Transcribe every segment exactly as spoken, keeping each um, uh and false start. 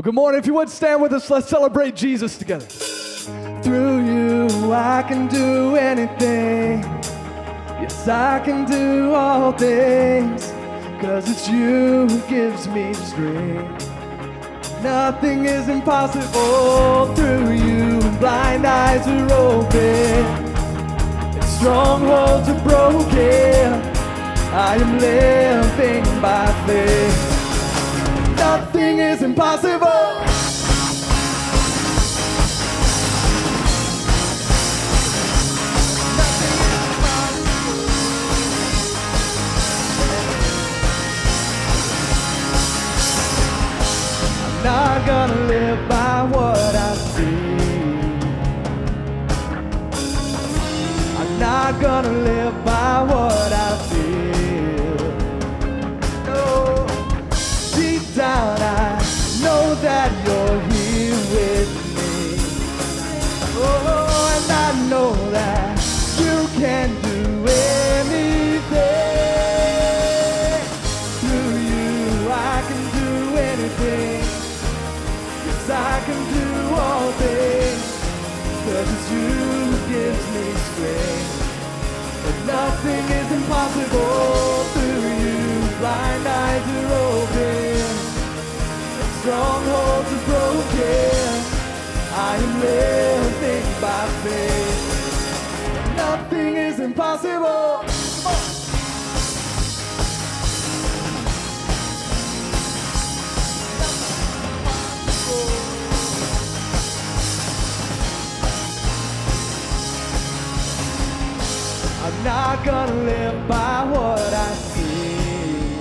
good morning. If you would stand with us, let's celebrate Jesus together. Through you, I can do anything. Yes, I can do all things, 'cause it's you who gives me strength. Nothing is impossible through you. Blind eyes are open, and strongholds are broken. I am living by faith. Nothing is impossible. I'm not gonna live by what I see. I'm not gonna live by what I feel. No, deep down I know that you're here with me. Oh, and I know that you can do anything. Through you I can do anything. Yes, I can do all things, 'cause it's you who gives me strength. But nothing is impossible through you. Blind eyes are open, strongholds are broken. I am living by faith. Nothing is impossible. Come on. I'm not gonna live by what I see.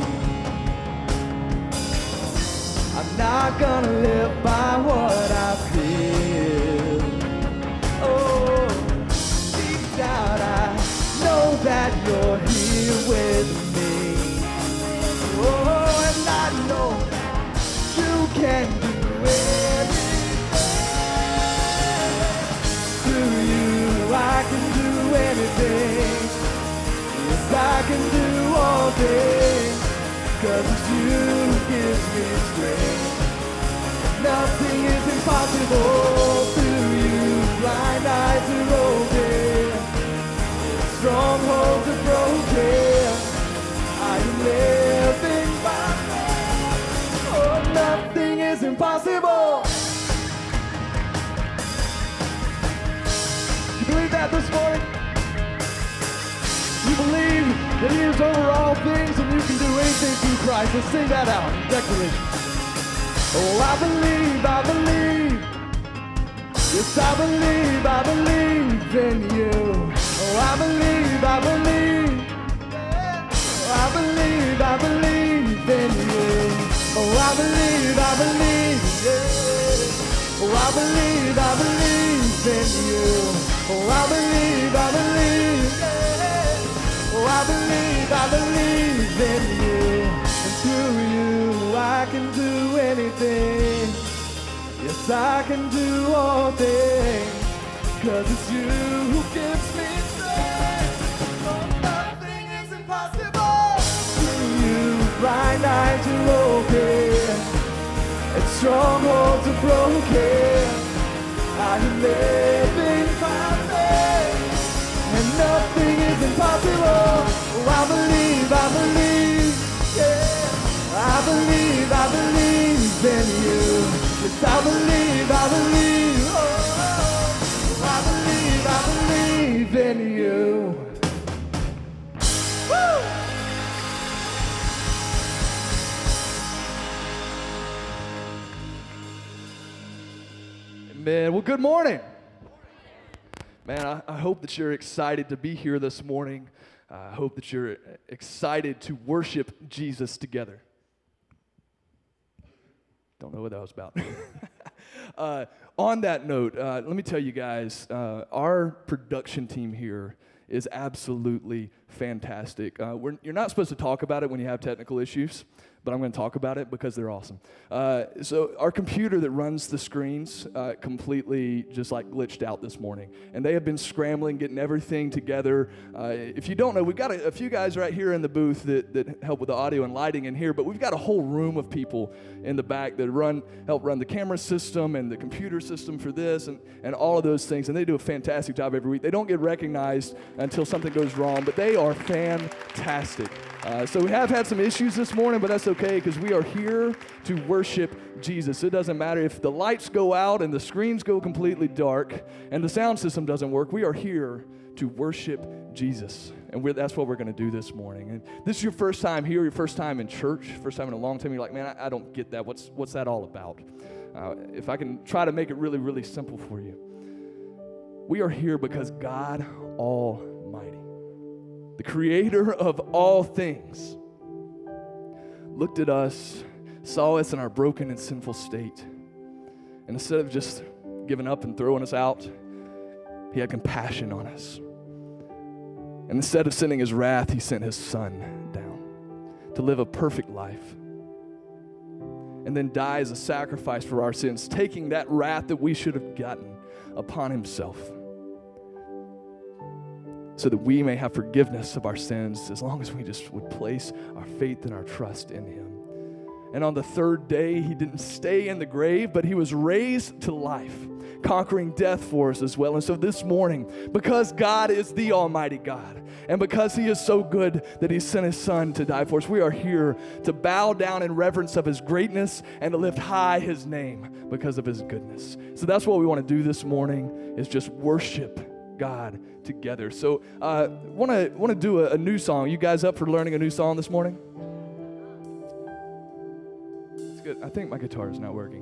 I'm not gonna live by what I feel. Oh, deep down I know that you're here with me. Oh, and I know that you can do anything. Through you I can do anything. Yes, I can do all things, 'cause it's you who gives me strength. Nothing is impossible through you. Blind eyes are open, strongholds are broken. I am living by faith. Oh, nothing is impossible. You believe that this morning? You believe that he is over all things and you can do anything through Christ. Let's sing that out. Declaration. Oh, I believe, I believe. Yes, I believe, I believe in you. Oh, I believe, I believe. Oh, I believe, I believe in you. Oh, I believe, I believe. Yeah. Oh, I believe, I believe in you. Oh, I believe, I believe. Yeah. Oh, I believe, I believe in you. And through you I can do anything. Yes, I can do all things, 'cause it's you who gives me strength. Oh, nothing is impossible. Through you blind eyes are open, and strongholds are broken. I am living by faith, and nothing is impossible. Oh, I believe, I believe, yeah. I believe, I believe in you. Yes, I believe, I believe, oh, I believe, I believe in you. Woo! Man, well, good morning. Man, I, I hope that you're excited to be here this morning. I hope that you're excited to worship Jesus together. Don't know what that was about. uh, on that note, uh, let me tell you guys, uh, our production team here is absolutely fantastic. Uh, we're, you're not supposed to talk about it when you have technical issues, but I'm going to talk about it because they're awesome. Uh, so our computer that runs the screens uh, completely just like glitched out this morning, and they have been scrambling, getting everything together. Uh, if you don't know, we've got a, a few guys right here in the booth that, that help with the audio and lighting in here, but we've got a whole room of people in the back that run help run the camera system and the computer system for this and, and all of those things, and they do a fantastic job every week. They don't get recognized until something goes wrong, but they are fantastic. Uh, so we have had some issues this morning, but that's okay because we are here to worship Jesus. It doesn't matter if the lights go out and the screens go completely dark and the sound system doesn't work. We are here to worship Jesus, and we're, that's what we're going to do this morning. And this is your first time here, your first time in church, first time in a long time. You're like, man, I, I don't get that. What's what's that all about? Uh, if I can try to make it really, really simple for you, we are here because God Almighty, the creator of all things, looked at us, saw us in our broken and sinful state, and instead of just giving up and throwing us out, he had compassion on us. And instead of sending his wrath, he sent his son down to live a perfect life and then die as a sacrifice for our sins, taking that wrath that we should have gotten upon himself, so that we may have forgiveness of our sins as long as we just would place our faith and our trust in him. And on the third day, he didn't stay in the grave, but he was raised to life, conquering death for us as well. And so this morning, because God is the Almighty God, and because he is so good that he sent his son to die for us, we are here to bow down in reverence of his greatness and to lift high his name because of his goodness. So that's what we want to do this morning, is just worship God together. So uh want to want to do a, a new song. You guys up for learning a new song this morning? It's good. I think my guitar is not working.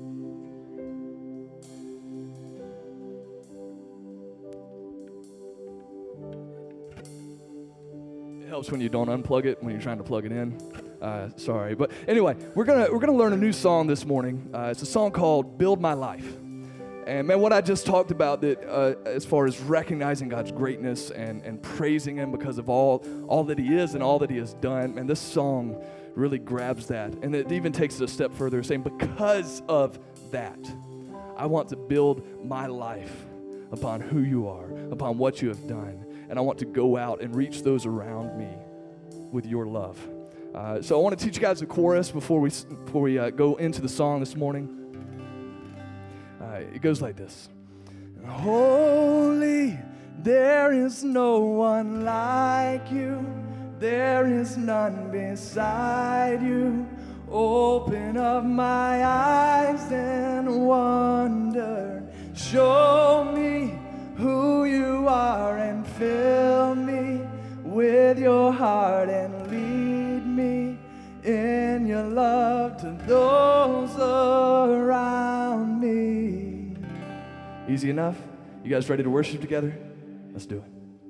It helps when you don't unplug it when you're trying to plug it in. Uh, sorry, but anyway, we're gonna we're gonna learn a new song this morning. Uh, it's a song called "Build My Life." And man, what I just talked about, that uh, as far as recognizing God's greatness and, and praising him because of all, all that he is and all that he has done, and this song really grabs that. And it even takes it a step further, saying, because of that, I want to build my life upon who you are, upon what you have done. And I want to go out and reach those around me with your love. Uh, so I want to teach you guys the chorus before we, before we uh, go into the song this morning. Uh, it goes like this. Holy, there is no one like you. There is none beside you. Open up my eyes and wonder. Show me who you are and fill me with your heart and lead me in your love to those around me. Easy enough? You guys ready to worship together? Let's do it.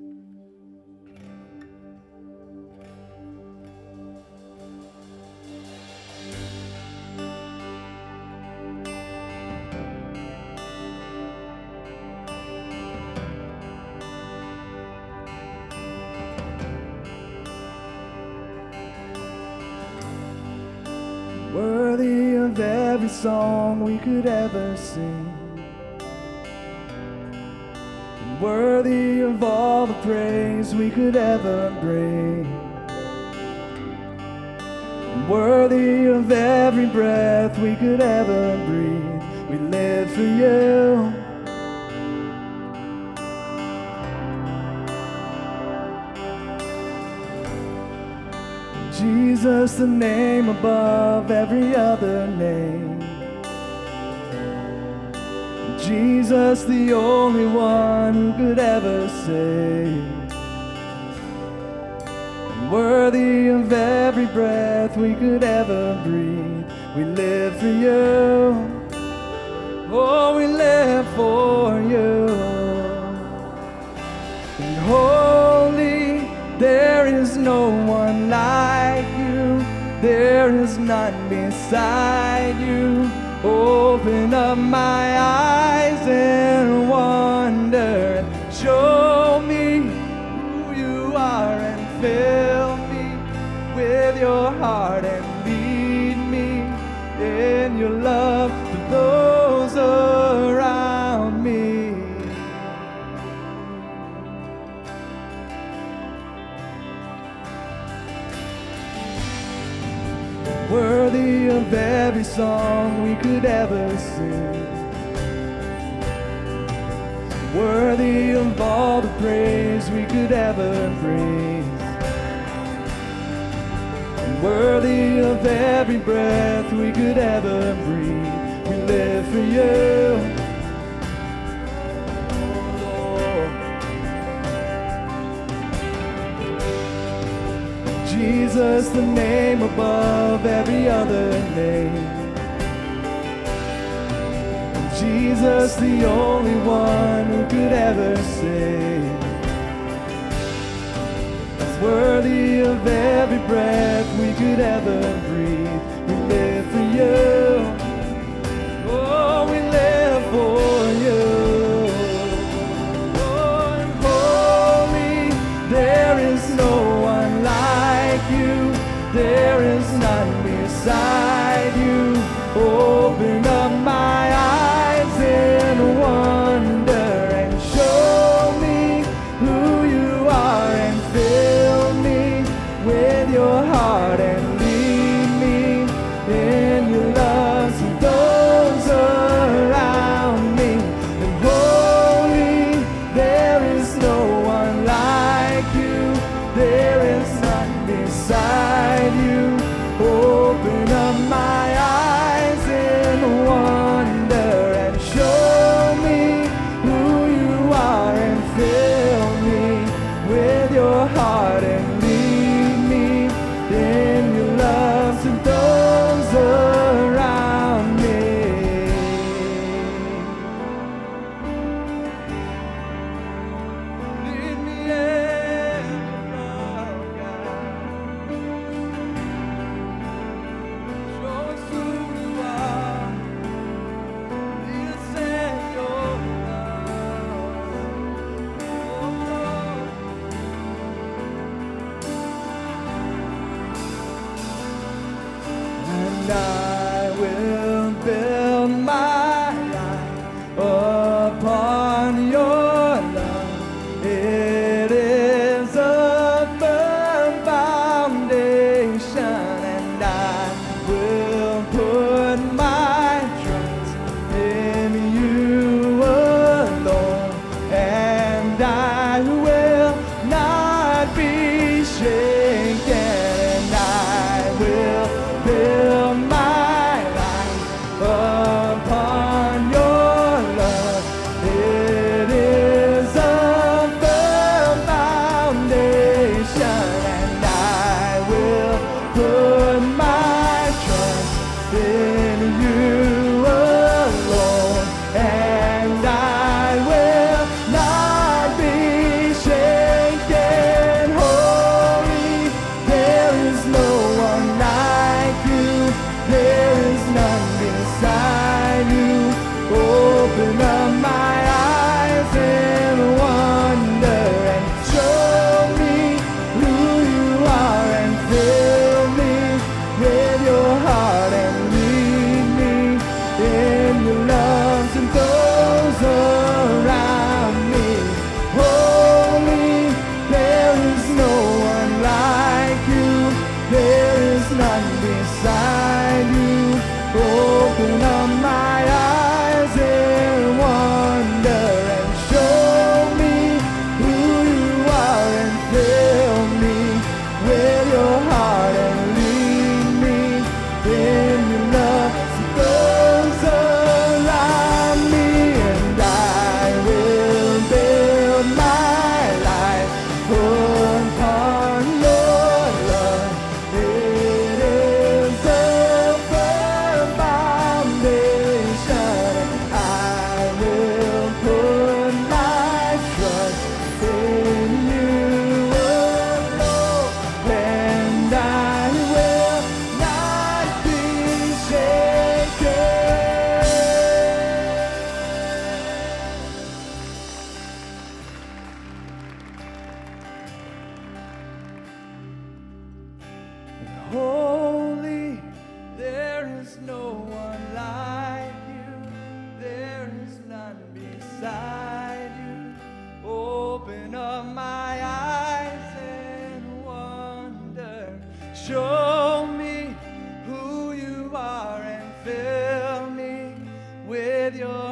Worthy of every song we could ever sing, and worthy of all the praise we could ever bring, and worthy of every breath we could ever breathe. We live for you. Jesus, the name above every other name. Jesus, the only one who could ever save. And worthy of every breath we could ever breathe. We live for you. Oh, we live for you. And holy, there is no one like you. There is none beside you. Open up my eyes and wonder. Show me who you are of every song we could ever sing. Worthy of all the praise we could ever bring. Worthy of every breath we could ever breathe. We live for you. Jesus, the name above every other name. Jesus, the only one who could ever save. Worthy of every breath we could ever breathe. We live for you. Oh, we live for you. Oh, and holy, there is no one like you. There is none beside you. Open up my eyes in wonder and show me who you are and fill with your heart and lead me in your love.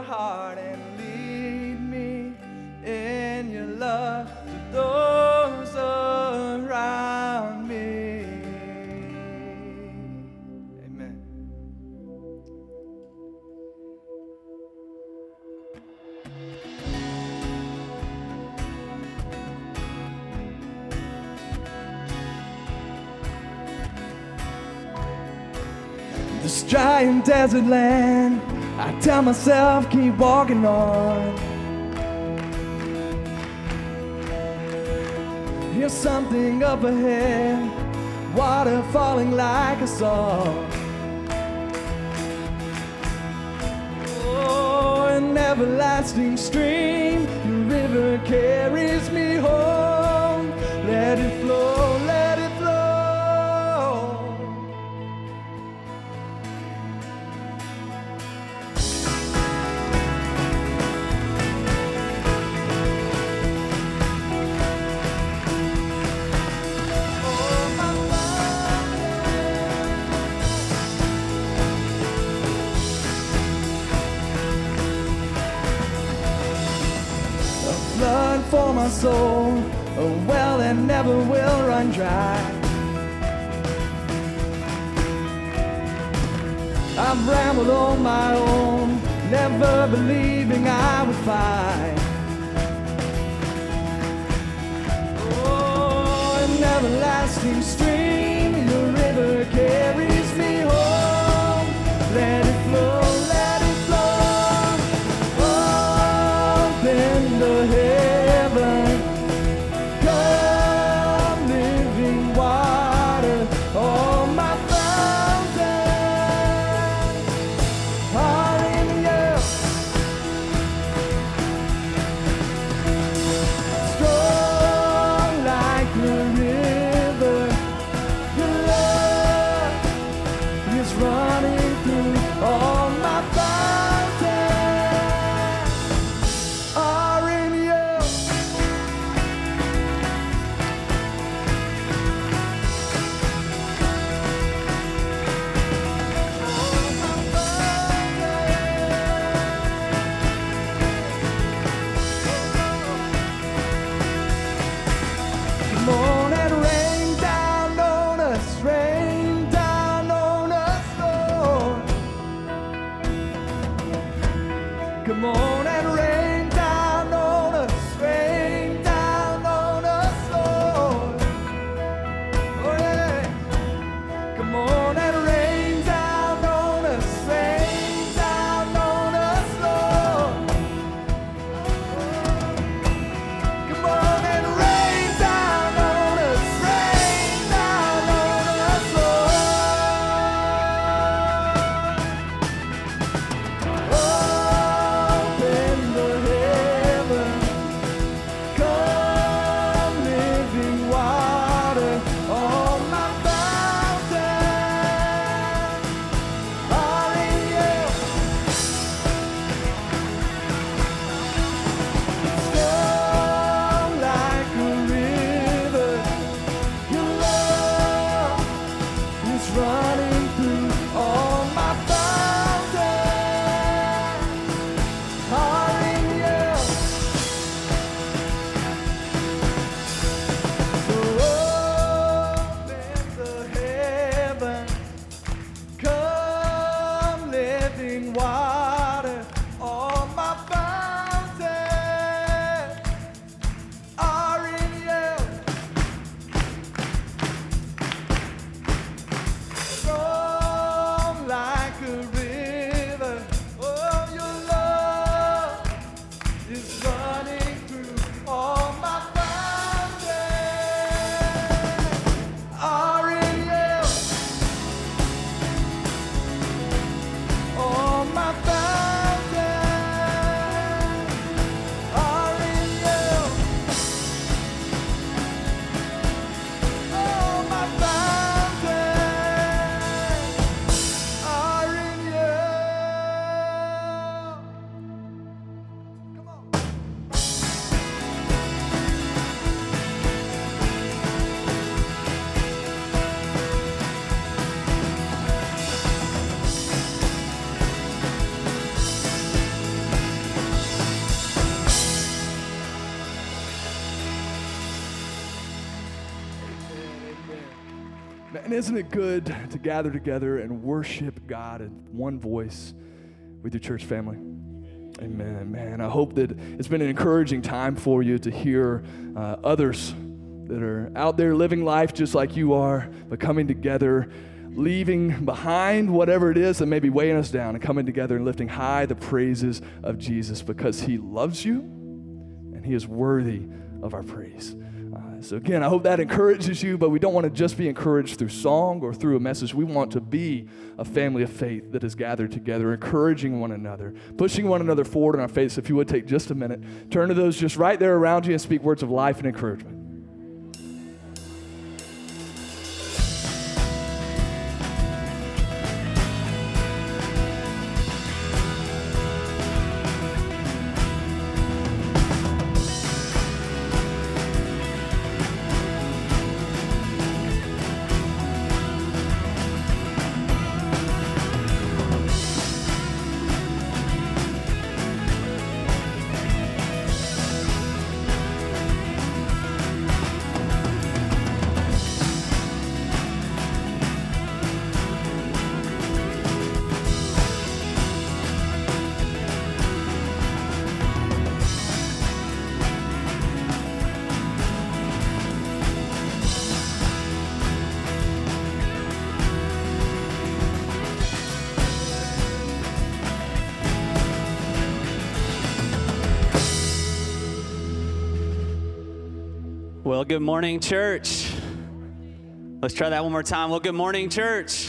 heart and lead me in your love to those around me. Amen. This dry and desert land, I tell myself keep walking on. Here's something up ahead, water falling like a song. Oh, an everlasting stream, the river carries me home. Let it flow, let it flow. Blood for my soul, a well that never will run dry. I've rambled on my own, never believing I would find. Oh, an everlasting stream, the river carries me home. Let it flow, let it flow. Open the heaven, come living water, all my fountains are in you. Strong like the river, your love is running through all my fountains are in you. Come on and rain down on us, rain down on us, Lord. Come on and rain down on us, rain down on us, Lord. Oh yeah. Come on and rain down on us, rain down on us, Lord. Come on and rain down on us, rain down on us, Lord. Open And isn't it good to gather together and worship God in one voice with your church family? Amen, man. I hope that it's been an encouraging time for you to hear uh, others that are out there living life just like you are, but coming together, leaving behind whatever it is that may be weighing us down, and coming together and lifting high the praises of Jesus, because he loves you and he is worthy of our praise. Uh, so again, I hope that encourages you, but we don't want to just be encouraged through song or through a message. We want to be a family of faith that is gathered together, encouraging one another, pushing one another forward in our faith. So if you would take just a minute, turn to those just right there around you and speak words of life and encouragement. Well, good morning, church. Let's try that one more time. Well, good morning, church.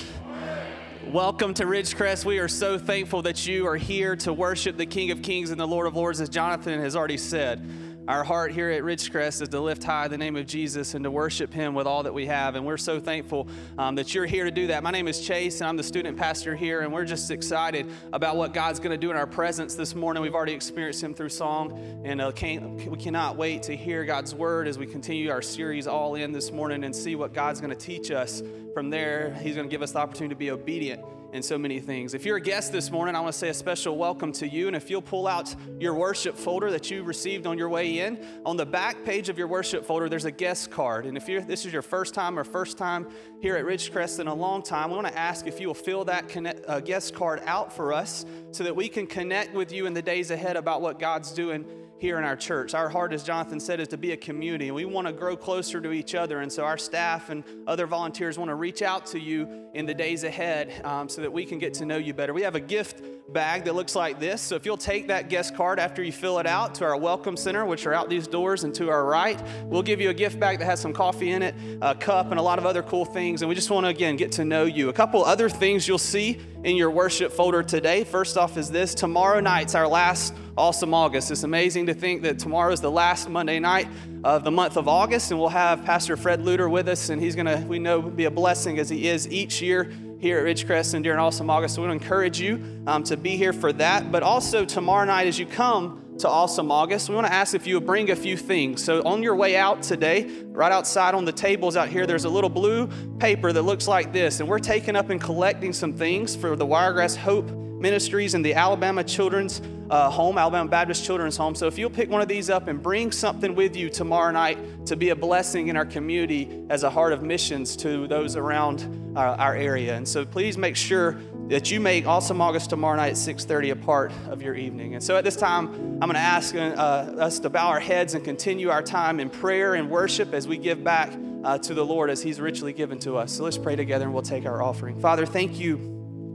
Welcome to Ridgecrest. We are so thankful that you are here to worship the King of Kings and the Lord of Lords, as Jonathan has already said. Our heart here at Ridgecrest is to lift high the name of Jesus and to worship him with all that we have, and we're so thankful um, that you're here to do that. My name is Chase, and I'm the student pastor here, and we're just excited about what God's going to do in our presence this morning. We've already experienced him through song, and uh, can't, we cannot wait to hear God's word as we continue our series All In this morning and see what God's going to teach us. From there, he's going to give us the opportunity to be obedient in so many things. If you're a guest this morning, I want to say a special welcome to you. And if you'll pull out your worship folder that you received on your way in, on the back page of your worship folder, there's a guest card. And if you're, this is your first time or first time here at Ridgecrest in a long time, we want to ask if you will fill that connect, uh, guest card out for us so that we can connect with you in the days ahead about what God's doing here in our church. Our heart, as Jonathan said, is to be a community, and we want to grow closer to each other. And so our staff and other volunteers want to reach out to you in the days ahead um, so that we can get to know you better. We have a gift bag that looks like this. So if you'll take that guest card after you fill it out to our Welcome Center, which are out these doors and to our right, we'll give you a gift bag that has some coffee in it, a cup, and a lot of other cool things. And we just want to, again, get to know you. A couple other things you'll see in your worship folder today. First off is this. Tomorrow night's our last Awesome August. It's amazing to think that tomorrow is the last Monday night of the month of August, and we'll have Pastor Fred Luter with us, and he's going to, we know, be a blessing as he is each year here at Ridgecrest and during Awesome August. So we want to encourage you um, to be here for that. But also tomorrow night as you come to Awesome August, we want to ask if you would bring a few things. So on your way out today, right outside on the tables out here, there's a little blue paper that looks like this, and we're taking up and collecting some things for the Wiregrass Hope Ministries and the Alabama Children's uh, Home, Alabama Baptist Children's Home. So if you'll pick one of these up and bring something with you tomorrow night to be a blessing in our community as a heart of missions to those around our, our area. And so please make sure that you make Awesome August tomorrow night at six thirty a part of your evening. And so at this time, I'm going to ask uh, us to bow our heads and continue our time in prayer and worship as we give back uh, to the Lord as he's richly given to us. So let's pray together and we'll take our offering. Father, thank you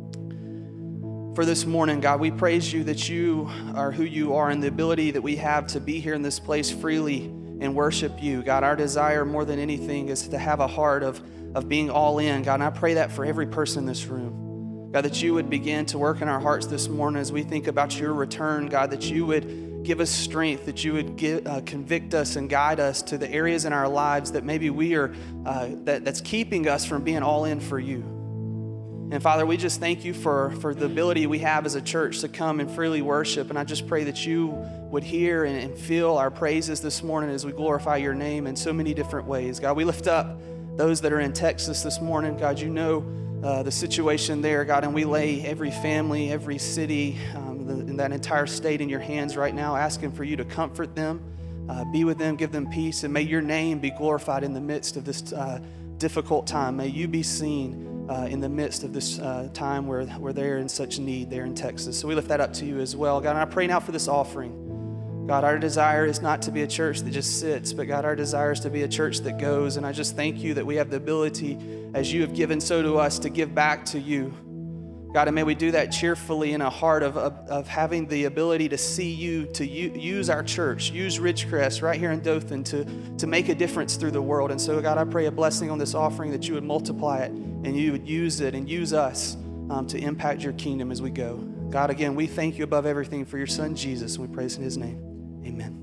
for this morning, God. We praise you that you are who you are and the ability that we have to be here in this place freely and worship you. God, our desire more than anything is to have a heart of, of being all in. God, and I pray that for every person in this room. God, that you would begin to work in our hearts this morning as we think about your return. God, that you would give us strength, that you would give, uh, convict us and guide us to the areas in our lives that maybe we are, uh, that, that's keeping us from being all in for you. And Father, we just thank you for, for the ability we have as a church to come and freely worship. And I just pray that you would hear and, and feel our praises this morning as we glorify your name in so many different ways. God, we lift up those that are in Texas this morning. God, you know uh, the situation there, God, and we lay every family, every city, um, the, in that entire state in your hands right now, asking for you to comfort them, uh, be with them, give them peace, and may your name be glorified in the midst of this uh difficult time. May you be seen uh, in the midst of this uh, time where, where they're in such need there in Texas. So we lift that up to you as well. God, and I pray now for this offering. God, our desire is not to be a church that just sits, but God, our desire is to be a church that goes. And I just thank you that we have the ability, as you have given so to us, to give back to you. God, and may we do that cheerfully in a heart of, of, of having the ability to see you, to u- use our church, use Ridgecrest right here in Dothan to, to make a difference through the world. And so, God, I pray a blessing on this offering, that you would multiply it and you would use it and use us um, to impact your kingdom as we go. God, again, we thank you above everything for your son, Jesus, and we praise in his name. Amen.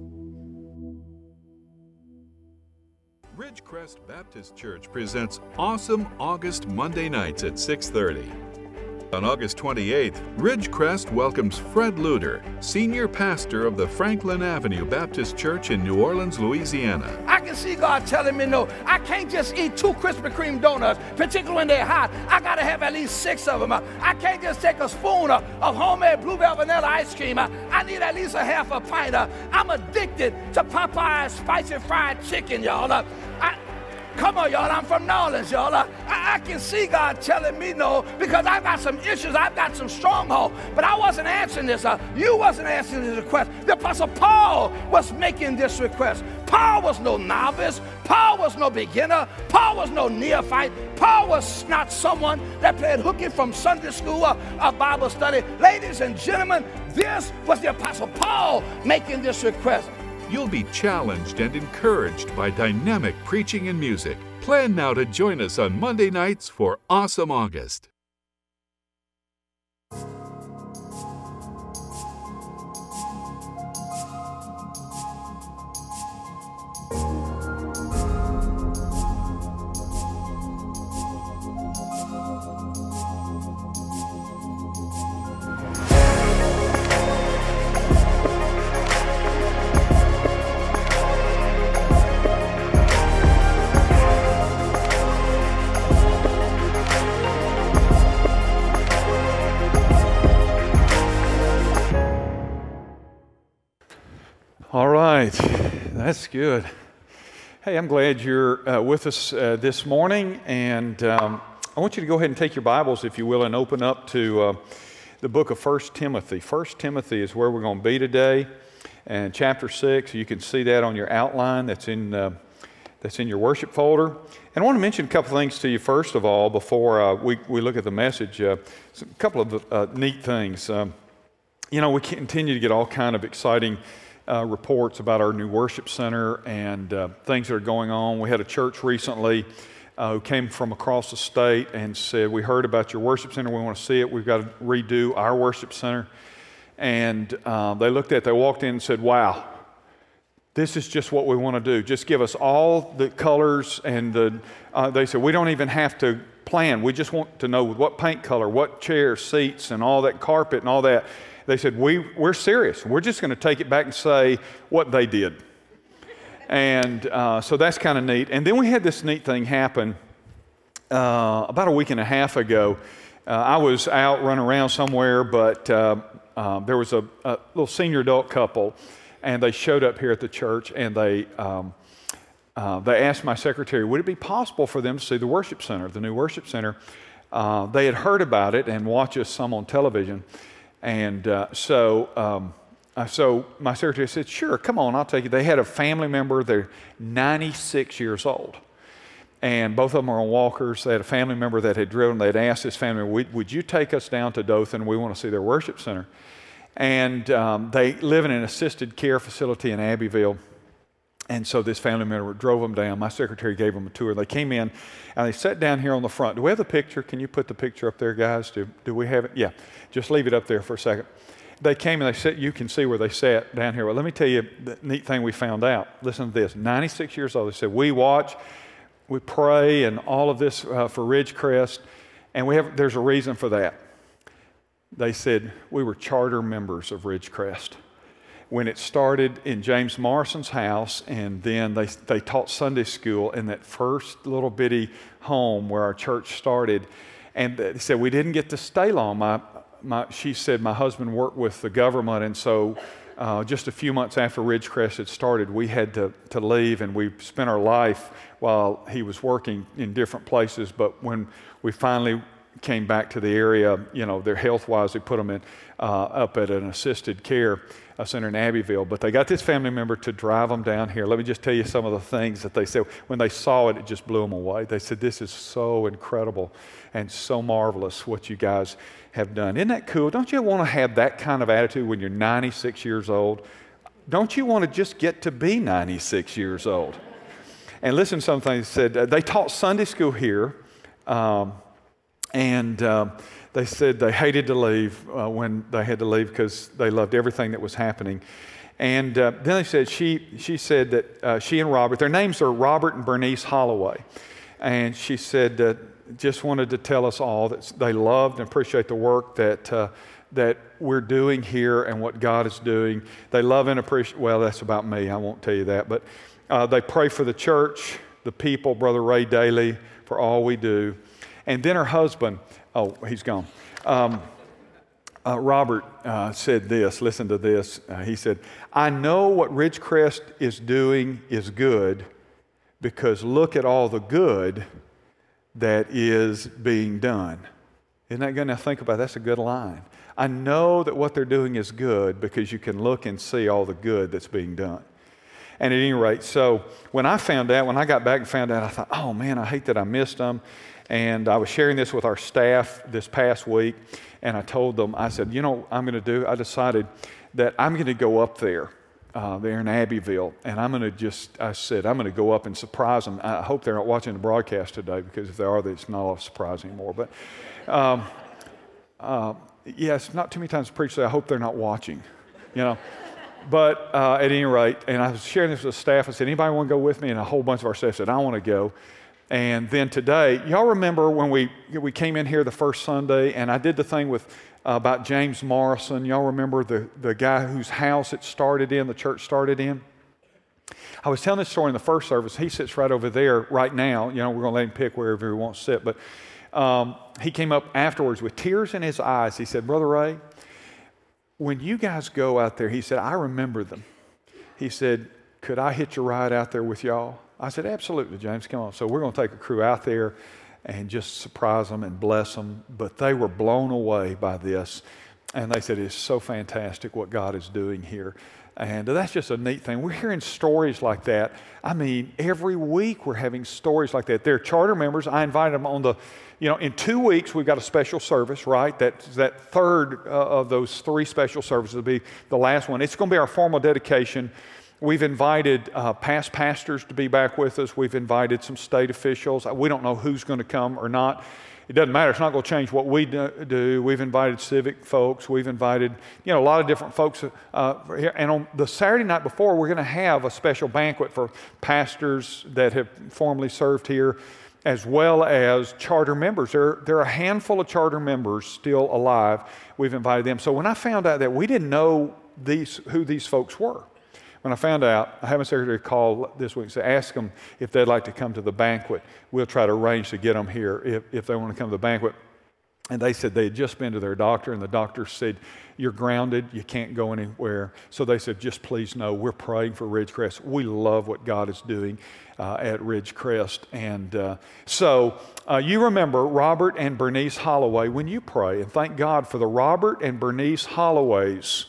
Ridgecrest Baptist Church presents Awesome August Monday nights at six thirty. On August twenty-eighth, Ridgecrest welcomes Fred Luter, senior pastor of the Franklin Avenue Baptist Church in New Orleans, Louisiana. I can see God telling me, no, I can't just eat two Krispy Kreme donuts, particularly when they're hot. I got to have at least six of them. I can't just take a spoon of, of homemade blueberry vanilla ice cream. I, I need at least a half a pint. I'm addicted to Popeye's spicy fried chicken, y'all. I, Come on, y'all. I'm from New Orleans, y'all. I, I can see God telling me no, because I've got some issues. I've got some stronghold. But I wasn't answering this. Uh, you wasn't answering this request. The Apostle Paul was making this request. Paul was no novice. Paul was no beginner. Paul was no neophyte. Paul was not someone that played hooky from Sunday school or, or Bible study. Ladies and gentlemen, this was the Apostle Paul making this request. You'll be challenged and encouraged by dynamic preaching and music. Plan now to join us on Monday nights for Awesome August. All right, that's good. Hey, I'm glad you're uh, with us uh, this morning, and um, I want you to go ahead and take your Bibles, if you will, and open up to uh, the book of First Timothy. First Timothy is where we're going to be today, and chapter six. You can see that on your outline that's in uh, that's in your worship folder. And I want to mention a couple things to you first of all before uh, we we look at the message. Uh, a couple of uh, neat things. Um, you know, we continue to get all kind of exciting Uh, reports about our new worship center and uh, things that are going on. We had a church recently uh, who came from across the state and said, we heard about your worship center, we want to see it, we've got to redo our worship center. And uh, they looked at it, they walked in and said, wow, this is just what we want to do. Just give us all the colors and the, uh, they said, we don't even have to plan, we just want to know what paint color, what chairs, seats, and all that carpet and all that. They said, we, we're serious. We're just going to take it back and say what they did. And uh, so that's kind of neat. And then we had this neat thing happen uh, about a week and a half ago. Uh, I was out running around somewhere, but uh, uh, there was a, a little senior adult couple, and they showed up here at the church, and they um, uh, they asked my secretary, would it be possible for them to see the worship center, the new worship center? Uh, they had heard about it and watched us some on television. And uh, so um, uh, so my secretary said, sure, come on, I'll take it. They had a family member, they're ninety-six years old. And both of them are on walkers. They had a family member that had driven. They'd asked this family member, would, would you take us down to Dothan? We want to see their worship center. And um, they live in an assisted care facility in Abbeville. And so this family member drove them down. My secretary gave them a tour. They came in, and they sat down here on the front. Do we have the picture? Can you put the picture up there, guys? Do, do we have it? Yeah. Just leave it up there for a second. They came and they sat. You can see where they sat down here. Well, let me tell you the neat thing we found out. Listen to this. ninety-six years old. They said, we watch, we pray, and all of this uh, for Ridgecrest, and we have. There's a reason for that. They said, we were charter members of Ridgecrest. When it started in James Morrison's house, and then they they taught Sunday school in that first little bitty home where our church started. And they said, we didn't get to stay long. My, my, she said, my husband worked with the government, and so uh, just a few months after Ridgecrest had started, we had to, to leave, and we spent our life while he was working in different places. But when we finally came back to the area, you know, their health-wise, they put them in, uh, up at an assisted care uh, center in Abbeville. But they got this family member to drive them down here. Let me just tell you some of the things that they said. When they saw it, it just blew them away. They said, this is so incredible and so marvelous what you guys have done. Isn't that cool? Don't you want to have that kind of attitude when you're ninety-six years old? Don't you want to just get to be ninety-six years old? And listen to something they said. Uh, they taught Sunday school here. Um, And uh, they said they hated to leave uh, when they had to leave because they loved everything that was happening. And uh, then they said she she said that uh, she and Robert, their names are Robert and Bernice Holloway, and she said that just wanted to tell us all that they loved and appreciate the work that uh, that we're doing here and what God is doing. They love and appreciate. Well, that's about me. I won't tell you that, but uh, they pray for the church, the people, Brother Ray Daly, for all we do. And then her husband, oh, he's gone. Um, uh, Robert uh, said this, listen to this. Uh, he said, I know what Ridgecrest is doing is good because look at all the good that is being done. Isn't that good? Now think about it. That's a good line. I know that what they're doing is good because you can look and see all the good that's being done. And at any rate, so when I found out, when I got back and found out, I thought, oh man, I hate that I missed them. And I was sharing this with our staff this past week, and I told them, I said, you know what I'm going to do? I decided that I'm going to go up there, uh, there in Abbeville, and I'm going to just, I said, I'm going to go up and surprise them. I hope they're not watching the broadcast today, because if they are, it's not a surprise anymore. But, um, uh, yes, not too many times preach say, I hope they're not watching, you know. But uh, at any rate, and I was sharing this with the staff, I said, anybody want to go with me? And a whole bunch of our staff said, I want to go. And then today, y'all remember when we we came in here the first Sunday, and I did the thing with uh, about James Morrison. Y'all remember the, the guy whose house it started in, the church started in? I was telling this story in the first service. He sits right over there right now. You know, we're going to let him pick wherever he wants to sit. But um, he came up afterwards with tears in his eyes. He said, Brother Ray, when you guys go out there, he said, I remember them. He said, could I hitch a ride out there with y'all? I said, absolutely, James, come on. So we're going to take a crew out there and just surprise them and bless them. But they were blown away by this. And they said, it's so fantastic what God is doing here. And that's just a neat thing. We're hearing stories like that. I mean, every week we're having stories like that. They're charter members. I invited them on the, you know, in two weeks we've got a special service, right? That, that third uh, of those three special services will be the last one. It's going to be our formal dedication. We've invited uh, past pastors to be back with us. We've invited some state officials. We don't know who's going to come or not. It doesn't matter. It's not going to change what we do. We've invited civic folks. We've invited, you know, a lot of different folks uh, here. And on the Saturday night before, we're going to have a special banquet for pastors that have formerly served here, as well as charter members. There, there are a handful of charter members still alive. We've invited them. So when I found out that we didn't know these who these folks were, when I found out, I had my secretary call this week and say, ask them if they'd like to come to the banquet. We'll try to arrange to get them here if, if they want to come to the banquet. And they said they had just been to their doctor, and the doctor said, you're grounded, you can't go anywhere. So they said, just please know, we're praying for Ridgecrest. We love what God is doing uh, at Ridgecrest. And uh, so uh, you remember Robert and Bernice Holloway when you pray, and thank God for the Robert and Bernice Holloways.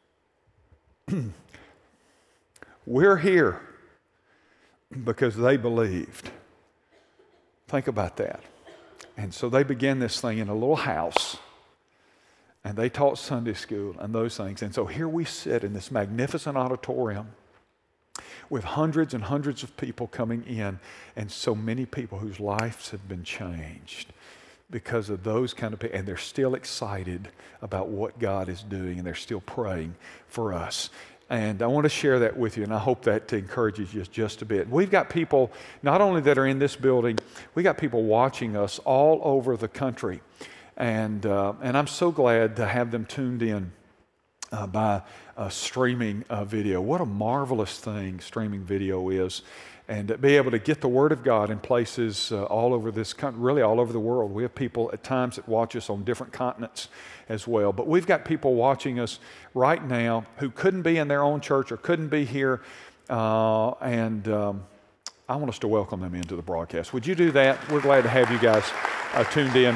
We're here because they believed. Think about that. And so they began this thing in a little house, and they taught Sunday school and those things. And so here we sit in this magnificent auditorium with hundreds and hundreds of people coming in, and so many people whose lives have been changed because of those kind of people. And they're still excited about what God is doing, and they're still praying for us. And I want to share that with you, and I hope that encourages you just a bit. We've got people not only that are in this building, we got people watching us all over the country. And, uh, and I'm so glad to have them tuned in uh, by uh, streaming uh, video. What a marvelous thing streaming video is. And to be able to get the Word of God in places uh, all over this country, really all over the world. We have people at times that watch us on different continents as well. But we've got people watching us right now who couldn't be in their own church or couldn't be here. Uh, and um, I want us to welcome them into the broadcast. Would you do that? We're glad to have you guys uh, tuned in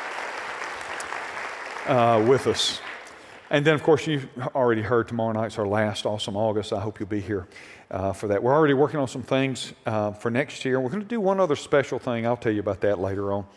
uh, with us. And then, of course, you've already heard tomorrow night's our last Awesome August. I hope you'll be here uh, for that. We're already working on some things uh, for next year. We're going to do one other special thing. I'll tell you about that later on.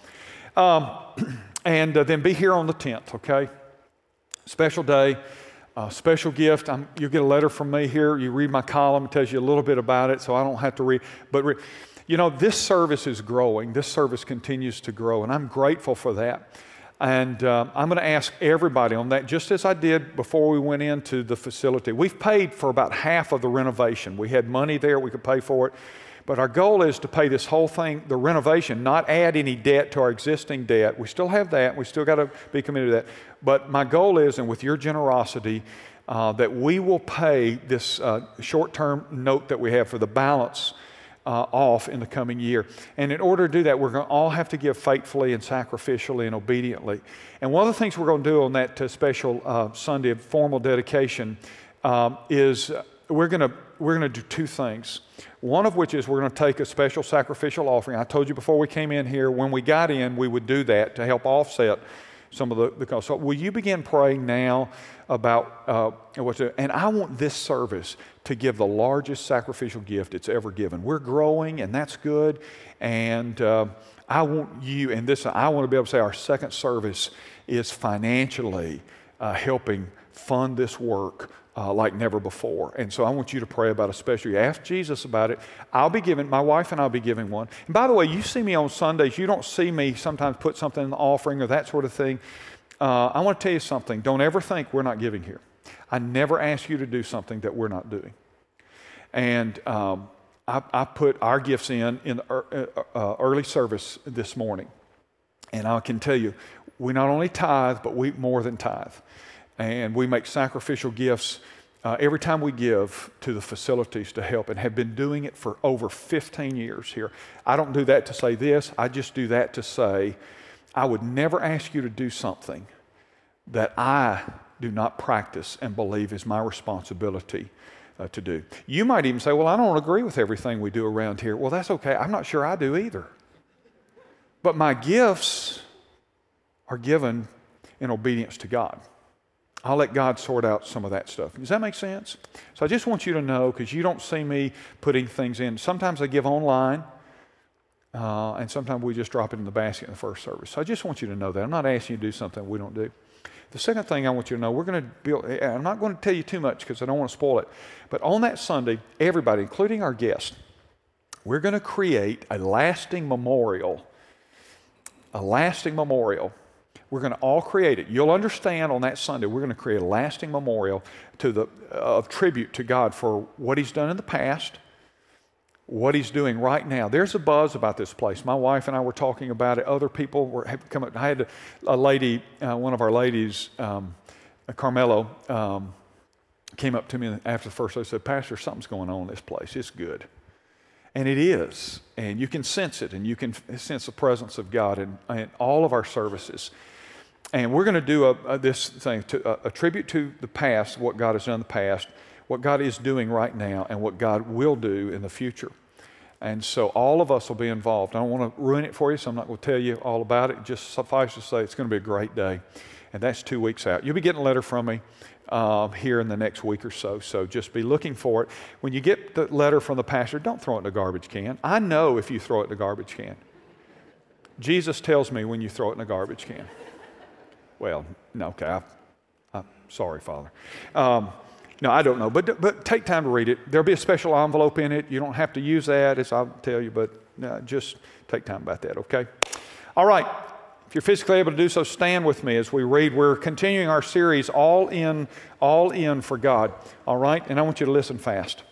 Um, and uh, then be here on the tenth, okay? Special day, uh, special gift. I'm, you'll get a letter from me here. You read my column. It tells you a little bit about it, so I don't have to read. But, re- you know, this service is growing. This service continues to grow, and I'm grateful for that. And uh, I'm going to ask everybody on that, just as I did before we went into the facility. We've paid for about half of the renovation. We had money there, we could pay for it. But our goal is to pay this whole thing, the renovation, not add any debt to our existing debt. We still have that. We still got to be committed to that. But my goal is, and with your generosity, uh, that we will pay this uh, short-term note that we have for the balance Uh, off in the coming year. And in order to do that, we're going to all have to give faithfully and sacrificially and obediently. And one of the things we're going to do on that uh, special uh, Sunday of formal dedication um, is we're going to we're going to do two things. One of which is we're going to take a special sacrificial offering. I told you before we came in here, when we got in, we would do that to help offset some of the, the costs. So will you begin praying now about uh, what to do? And I want this service to give the largest sacrificial gift it's ever given. We're growing, and that's good. And uh, I want you, and this, I want to be able to say our second service is financially uh, helping fund this work uh, like never before. And so I want you to pray about it, especially ask Jesus about it. I'll be giving, my wife and I'll be giving one. And by the way, you see me on Sundays. You don't see me sometimes put something in the offering or that sort of thing. Uh, I want to tell you something. Don't ever think we're not giving here. I never ask you to do something that we're not doing. And um, I, I put our gifts in in the uh, early service this morning. And I can tell you, we not only tithe, but we more than tithe. And we make sacrificial gifts uh, every time we give to the facilities to help, and have been doing it for over fifteen years here. I don't do that to say this. I just do that to say, I would never ask you to do something that I do not practice and believe is my responsibility uh, to do. You might even say, well, I don't agree with everything we do around here. Well, that's okay. I'm not sure I do either. But my gifts are given in obedience to God. I'll let God sort out some of that stuff. Does that make sense? So I just want you to know, because you don't see me putting things in. Sometimes I give online. Uh, and sometimes we just drop it in the basket in the first service. So I just want you to know that. I'm not asking you to do something we don't do. The second thing I want you to know, we're going to build, I'm not going to tell you too much because I don't want to spoil it, but on that Sunday, everybody, including our guests, we're going to create a lasting memorial, a lasting memorial. We're going to all create it. You'll understand on that Sunday, we're going to create a lasting memorial to the, of tribute to God for what He's done in the past, what He's doing right now. There's a buzz about this place. My wife and I were talking about it. Other people were have come up. I had a lady, uh, one of our ladies, um, Carmelo, um, came up to me after the first day and said, Pastor, something's going on in this place. It's good. And it is. And you can sense it, and you can sense the presence of God in, in all of our services. And we're going to do a, a, this thing, to, a, a tribute to the past, what God has done in the past, what God is doing right now, and what God will do in the future. And so all of us will be involved. I don't want to ruin it for you, so I'm not going to tell you all about it. Just suffice to say, it's going to be a great day. And that's two weeks out. You'll be getting a letter from me uh, here in the next week or so. So just be looking for it. When you get the letter from the pastor, don't throw it in the garbage can. I know if you throw it in the garbage can. Jesus tells me when you throw it in the garbage can. Well, no, okay. I, I'm sorry, Father. Um, No, I don't know, but but take time to read it. There'll be a special envelope in it. You don't have to use that, as I'll tell you, but uh, just take time about that, okay? All right. If you're physically able to do so, stand with me as we read. We're continuing our series, All In, All In for God, all right? And I want you to listen fast.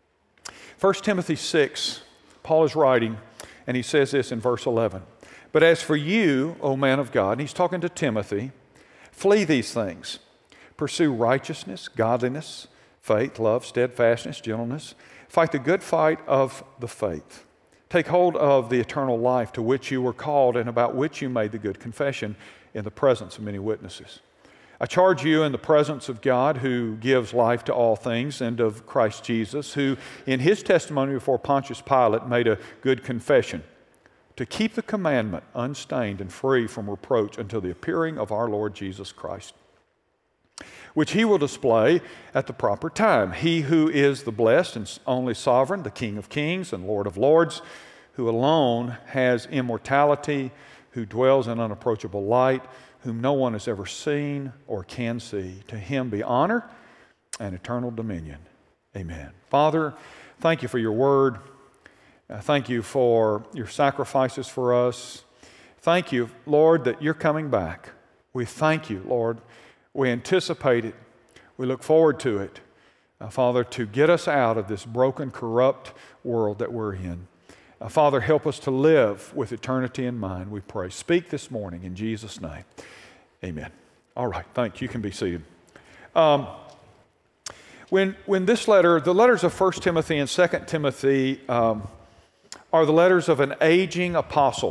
First Timothy six, Paul is writing, and he says this in verse eleven. But as for you, O man of God, and he's talking to Timothy, flee these things. Pursue righteousness, godliness, faith, love, steadfastness, gentleness. Fight the good fight of the faith. Take hold of the eternal life to which you were called and about which you made the good confession in the presence of many witnesses. I charge you in the presence of God, who gives life to all things, and of Christ Jesus, who in his testimony before Pontius Pilate made a good confession, to keep the commandment unstained and free from reproach until the appearing of our Lord Jesus Christ, which he will display at the proper time. He who is the blessed and only sovereign, the King of kings and Lord of lords, who alone has immortality, who dwells in unapproachable light, whom no one has ever seen or can see. To him be honor and eternal dominion. Amen. Father, thank you for your word. Uh, thank you for your sacrifices for us. Thank you, Lord, that you're coming back. We thank you, Lord. We anticipate it. We look forward to it, uh, Father, to get us out of this broken, corrupt world that we're in. Uh, Father, help us to live with eternity in mind, we pray. Speak this morning in Jesus' name. Amen. All right, thank you. You can be seated. Um, when, when this letter, the letters of First Timothy and Second Timothy um, are the letters of an aging apostle.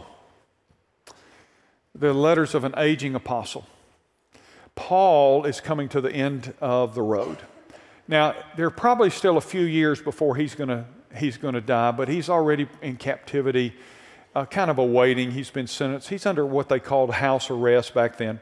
The letters of an aging apostle. Paul is coming to the end of the road. Now, there are probably still a few years before he's going to he's going to die, but he's already in captivity, uh, kind of awaiting. He's been sentenced. He's under what they called house arrest back then.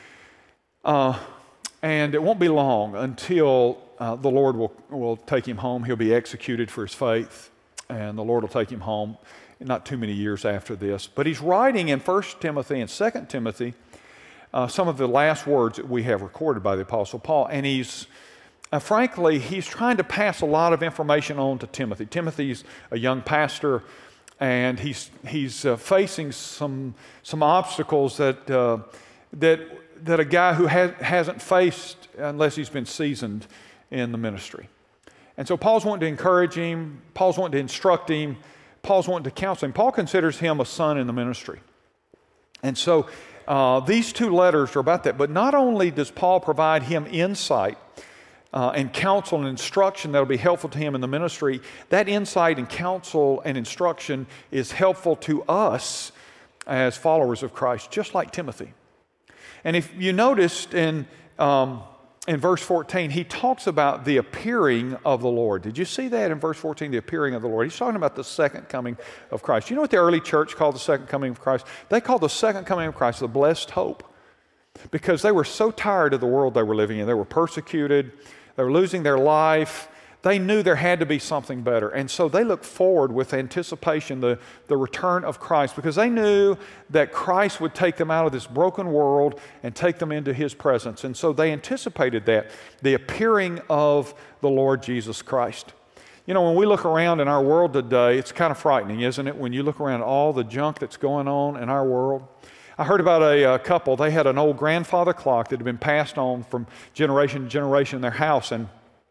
Uh, and it won't be long until uh, the Lord will, will take him home. He'll be executed for his faith, and the Lord will take him home not too many years after this. But he's writing in First Timothy and Second Timothy uh, some of the last words that we have recorded by the Apostle Paul, and he's Uh, frankly, he's trying to pass a lot of information on to Timothy. Timothy's a young pastor, and he's he's uh, facing some some obstacles that uh, that that a guy who has, hasn't faced unless he's been seasoned in the ministry. And so Paul's wanting to encourage him. Paul's wanting to instruct him. Paul's wanting to counsel him. Paul considers him a son in the ministry. And so uh, these two letters are about that. But not only does Paul provide him insight Uh, and counsel and instruction that will be helpful to him in the ministry, that insight and counsel and instruction is helpful to us as followers of Christ, just like Timothy. And if you noticed in, um, in verse fourteen, he talks about the appearing of the Lord. Did you see that in verse fourteen, the appearing of the Lord? He's talking about the second coming of Christ. You know what the early church called the second coming of Christ? They called the second coming of Christ the blessed hope, because they were so tired of the world they were living in. They were persecuted. They were losing their life. They knew there had to be something better. And so they looked forward with anticipation the, the return of Christ, because they knew that Christ would take them out of this broken world and take them into his presence. And so they anticipated that, the appearing of the Lord Jesus Christ. You know, when we look around in our world today, it's kind of frightening, isn't it? When you look around all the junk that's going on in our world. I heard about a, a couple. They had an old grandfather clock that had been passed on from generation to generation in their house. And,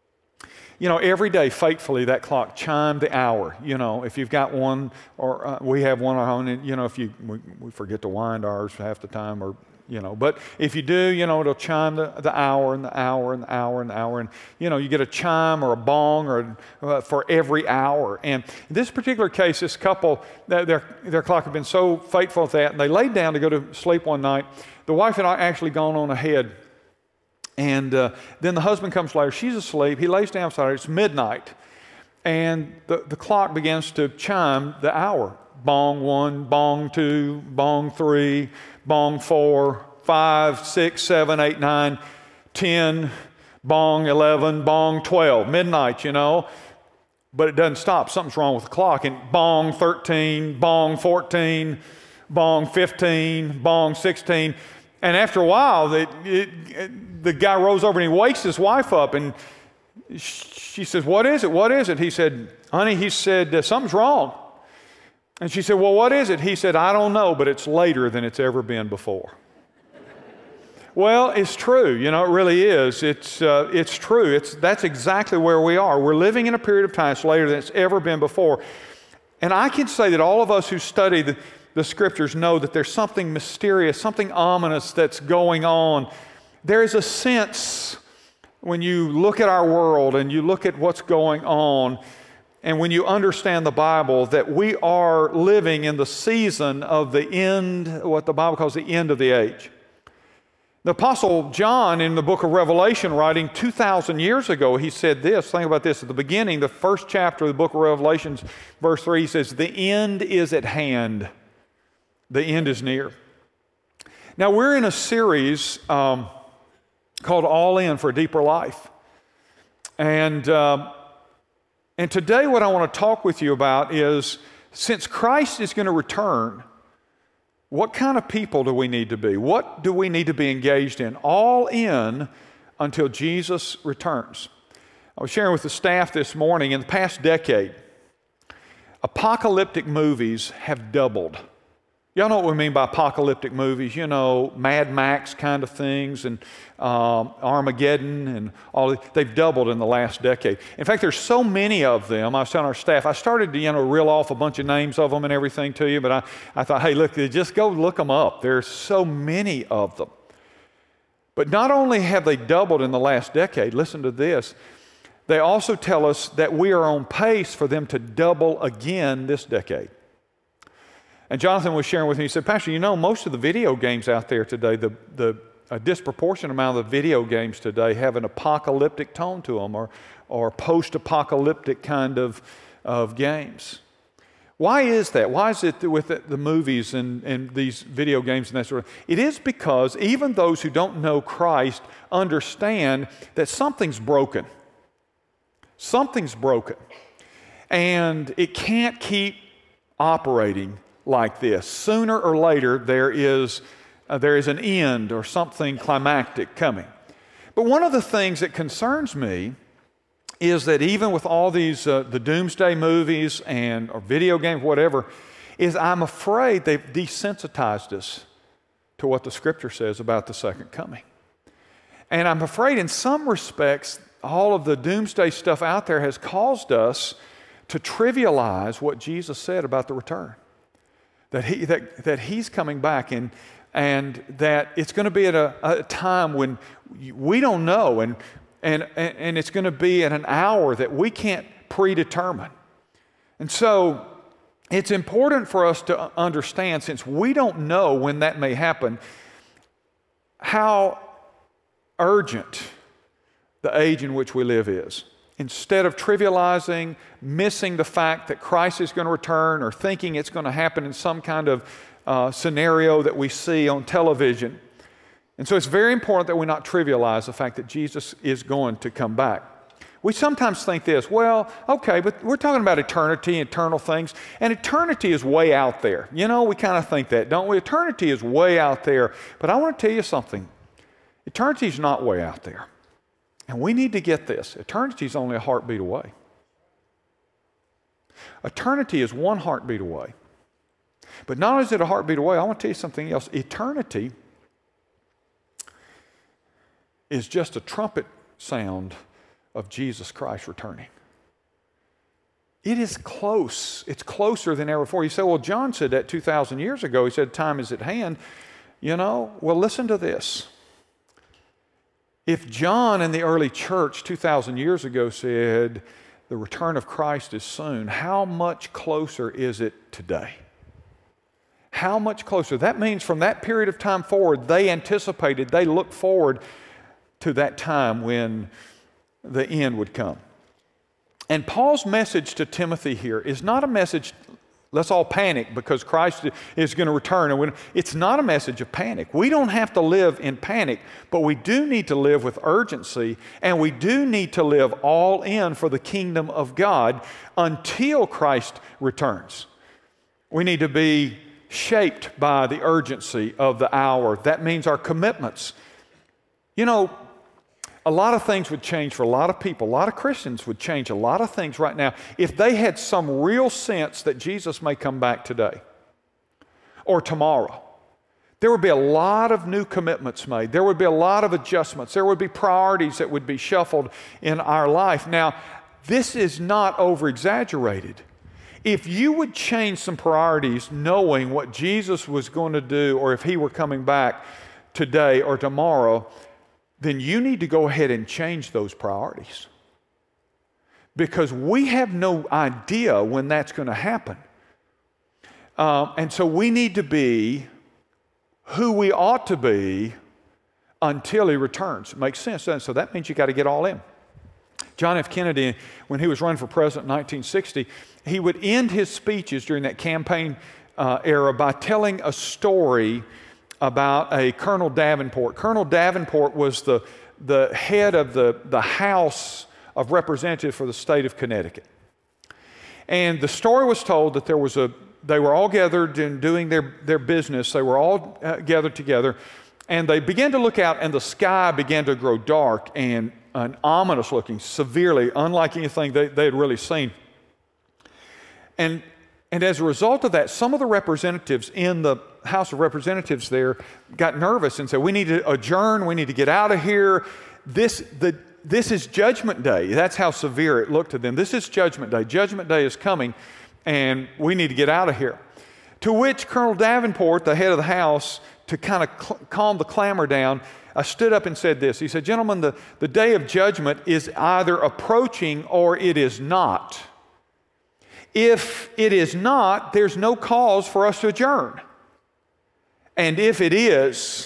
you know, every day, faithfully, that clock chimed the hour. You know, if you've got one, or uh, we have one of our own, and, you know, if you, we, we forget to wind ours half the time, or, you know, but if you do, you know, it'll chime the, the hour and the hour and the hour and the hour. And, you know, you get a chime or a bong or uh, for every hour. And in this particular case, this couple, their, their clock had been so faithful at that, and they laid down to go to sleep one night. The wife had actually gone on ahead. And uh, then the husband comes later. She's asleep. He lays down beside her. It's midnight. And the, the clock begins to chime the hour. Bong one, bong two, bong three, bong four, five, six, seven, eight, nine, ten, bong eleven, bong twelve. Midnight, you know. But it doesn't stop. Something's wrong with the clock. And bong thirteen, bong fourteen, bong fifteen, bong sixteen. And after a while, it, it, it, the guy rolls over and he wakes his wife up, and she says, "What is it? What is it?" He said, "Honey," he said, "something's wrong." And she said, "Well, what is it?" He said, "I don't know, but it's later than it's ever been before." Well, it's true. You know, it really is. It's, uh, it's true. It's, that's exactly where we are. We're living in a period of time that's later than it's ever been before. And I can say that all of us who study the, the Scriptures know that there's something mysterious, something ominous that's going on. There is a sense when you look at our world and you look at what's going on, and when you understand the Bible, that we are living in the season of the end, what the Bible calls the end of the age. The Apostle John in the book of Revelation, writing two thousand years ago, he said this. Think about this. At the beginning, the first chapter of the book of Revelation, verse three, he says, "The end is at hand. The end is near." Now, we're in a series um, called All In for a Deeper Life. And... Um, And today what I want to talk with you about is, since Christ is going to return, what kind of people do we need to be? What do we need to be engaged in? All in until Jesus returns. I was sharing with the staff this morning, in the past decade, apocalyptic movies have doubled. Y'all know what we mean by apocalyptic movies, you know, Mad Max kind of things, and um, Armageddon, and all. They've doubled in the last decade. In fact, there's so many of them. I was telling our staff, I started to, you know, reel off a bunch of names of them and everything to you, but I, I thought, hey, look, just go look them up. There's so many of them. But not only have they doubled in the last decade, listen to this, they also tell us that we are on pace for them to double again this decade. And Jonathan was sharing with me, he said, Pastor, you know, most of the video games out there today, the, the a disproportionate amount of the video games today have an apocalyptic tone to them, or, or post-apocalyptic kind of, of games. Why is that? Why is it that with the, the movies and, and these video games and that sort of thing? It is because even those who don't know Christ understand that something's broken. Something's broken. And it can't keep operating like this. Sooner or later, there is, uh, there is an end or something climactic coming. But one of the things that concerns me is that even with all these, uh, the doomsday movies and or video games, whatever, is I'm afraid they've desensitized us to what the Scripture says about the second coming. And I'm afraid in some respects, all of the doomsday stuff out there has caused us to trivialize what Jesus said about the return. That, he, that, that he's coming back, and, and that it's going to be at a, a time when we don't know, and, and, and it's going to be at an hour that we can't predetermine. And so it's important for us to understand, since we don't know when that may happen, how urgent the age in which we live is. Instead of trivializing, missing the fact that Christ is going to return, or thinking it's going to happen in some kind of uh, scenario that we see on television. And so it's very important that we not trivialize the fact that Jesus is going to come back. We sometimes think this, well, okay, but we're talking about eternity, eternal things, and eternity is way out there. You know, we kind of think that, don't we? Eternity is way out there. But I want to tell you something. Eternity is not way out there. And we need to get this. Eternity is only a heartbeat away. Eternity is one heartbeat away. But not only is it a heartbeat away, I want to tell you something else. Eternity is just a trumpet sound of Jesus Christ returning. It is close. It's closer than ever before. You say, well, John said that two thousand years ago. He said, time is at hand. You know, well, listen to this. If John in the early church two thousand years ago said the return of Christ is soon, how much closer is it today? How much closer? That means from that period of time forward, they anticipated, they looked forward to that time when the end would come. And Paul's message to Timothy here is not a message, let's all panic because Christ is going to return. And it's not a message of panic. We don't have to live in panic, but we do need to live with urgency, and we do need to live all in for the kingdom of God until Christ returns. We need to be shaped by the urgency of the hour. That means our commitments. You know, a lot of things would change for a lot of people. A lot of Christians would change a lot of things right now if they had some real sense that Jesus may come back today or tomorrow. There would be a lot of new commitments made. There would be a lot of adjustments. There would be priorities that would be shuffled in our life. Now, this is not over-exaggerated. If you would change some priorities knowing what Jesus was going to do, or if he were coming back today or tomorrow, then you need to go ahead and change those priorities. Because we have no idea when that's going to happen. Um, and so we need to be who we ought to be until He returns. It makes sense, doesn't it? So that means you got to get all in. John F. Kennedy, when he was running for president in nineteen sixty, he would end his speeches during that campaign uh, era by telling a story about a Colonel Davenport. Colonel Davenport was the, the head of the, the House of Representatives for the state of Connecticut. And the story was told that there was a, they were all gathered and doing their, their business. They were all uh, gathered together, and they began to look out, and the sky began to grow dark and, and ominous looking, severely, unlike anything they, they had really seen. And, and as a result of that, some of the representatives in the House of Representatives there got nervous and said, we need to adjourn, we need to get out of here. This, the, this is Judgment Day. That's how severe it looked to them. This is Judgment Day. Judgment Day is coming, and we need to get out of here. To which Colonel Davenport, the head of the House, to kind of cl- calm the clamor down, uh, stood up and said this. He said, gentlemen, the, the day of judgment is either approaching or it is not. If it is not, there's no cause for us to adjourn. And if it is,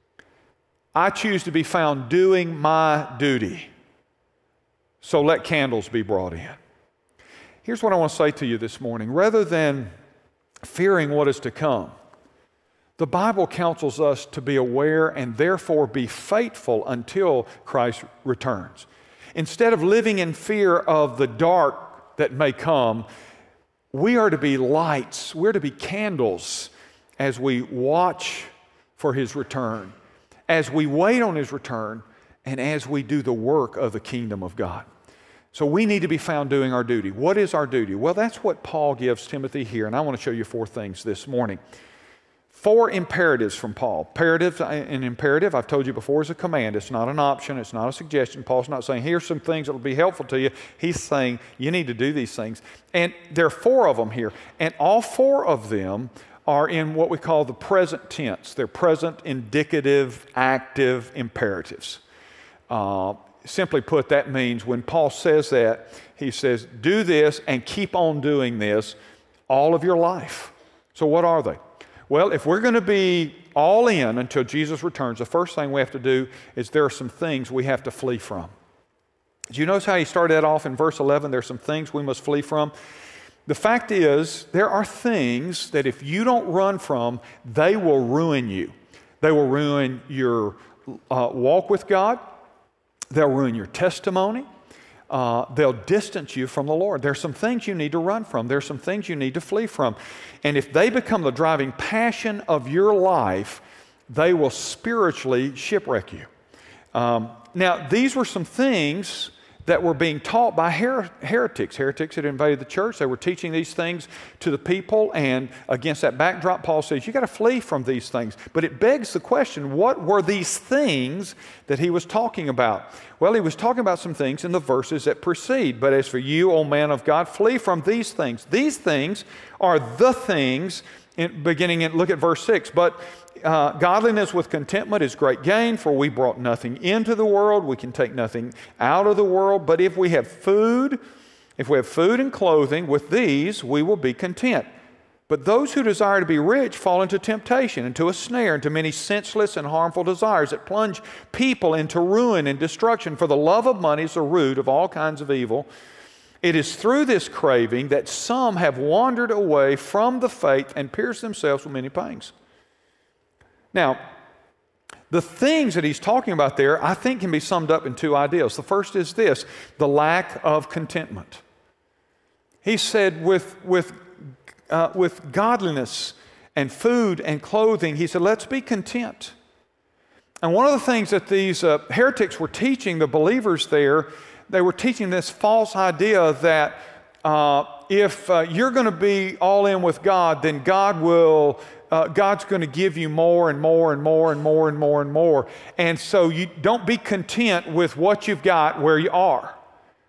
I choose to be found doing my duty. So let candles be brought in. Here's what I want to say to you this morning. Rather than fearing what is to come, the Bible counsels us to be aware and therefore be faithful until Christ returns. Instead of living in fear of the dark that may come, we are to be lights, we're to be candles as we watch for His return, as we wait on His return, and as we do the work of the kingdom of God. So we need to be found doing our duty. What is our duty? Well, that's what Paul gives Timothy here, and I want to show you four things this morning. Four imperatives from Paul. Imperative, an imperative, I've told you before, is a command. It's not an option. It's not a suggestion. Paul's not saying, here's some things that will be helpful to you. He's saying, you need to do these things. And there are four of them here. And all four of them are in what we call the present tense. They're present, indicative, active imperatives. Uh, simply put, that means when Paul says that, he says, do this and keep on doing this all of your life. So what are they? Well, if we're going to be all in until Jesus returns, the first thing we have to do is there are some things we have to flee from. Did you notice how he started that off in verse eleven? There's some things we must flee from. The fact is, there are things that if you don't run from, they will ruin you. They will ruin your uh, walk with God. They'll ruin your testimony. Uh, they'll distance you from the Lord. There's some things you need to run from. There's some things you need to flee from. And if they become the driving passion of your life, they will spiritually shipwreck you. Um, now, these were some things that were being taught by her- heretics. Heretics had invaded the church. They were teaching these things to the people, and against that backdrop, Paul says, you got to flee from these things. But it begs the question, what were these things that he was talking about? Well, he was talking about some things in the verses that precede. But as for you, O man of God, flee from these things. These things are the things, in, beginning in, look at verse six, but Uh, godliness with contentment is great gain, for we brought nothing into the world, we can take nothing out of the world. But if we have food, if we have food and clothing, with these we will be content. But those who desire to be rich fall into temptation, into a snare, into many senseless and harmful desires that plunge people into ruin and destruction. For the love of money is the root of all kinds of evil. It is through this craving that some have wandered away from the faith and pierced themselves with many pangs. Now, the things that he's talking about there, I think, can be summed up in two ideas. The first is this, the lack of contentment. He said with, with, uh, with godliness and food and clothing, he said, let's be content. And one of the things that these uh, heretics were teaching the believers there, they were teaching this false idea that uh, if uh, you're going to be all in with God, then God will Uh, God's going to give you more and more and more and more and more and more. And so you don't be content with what you've got where you are.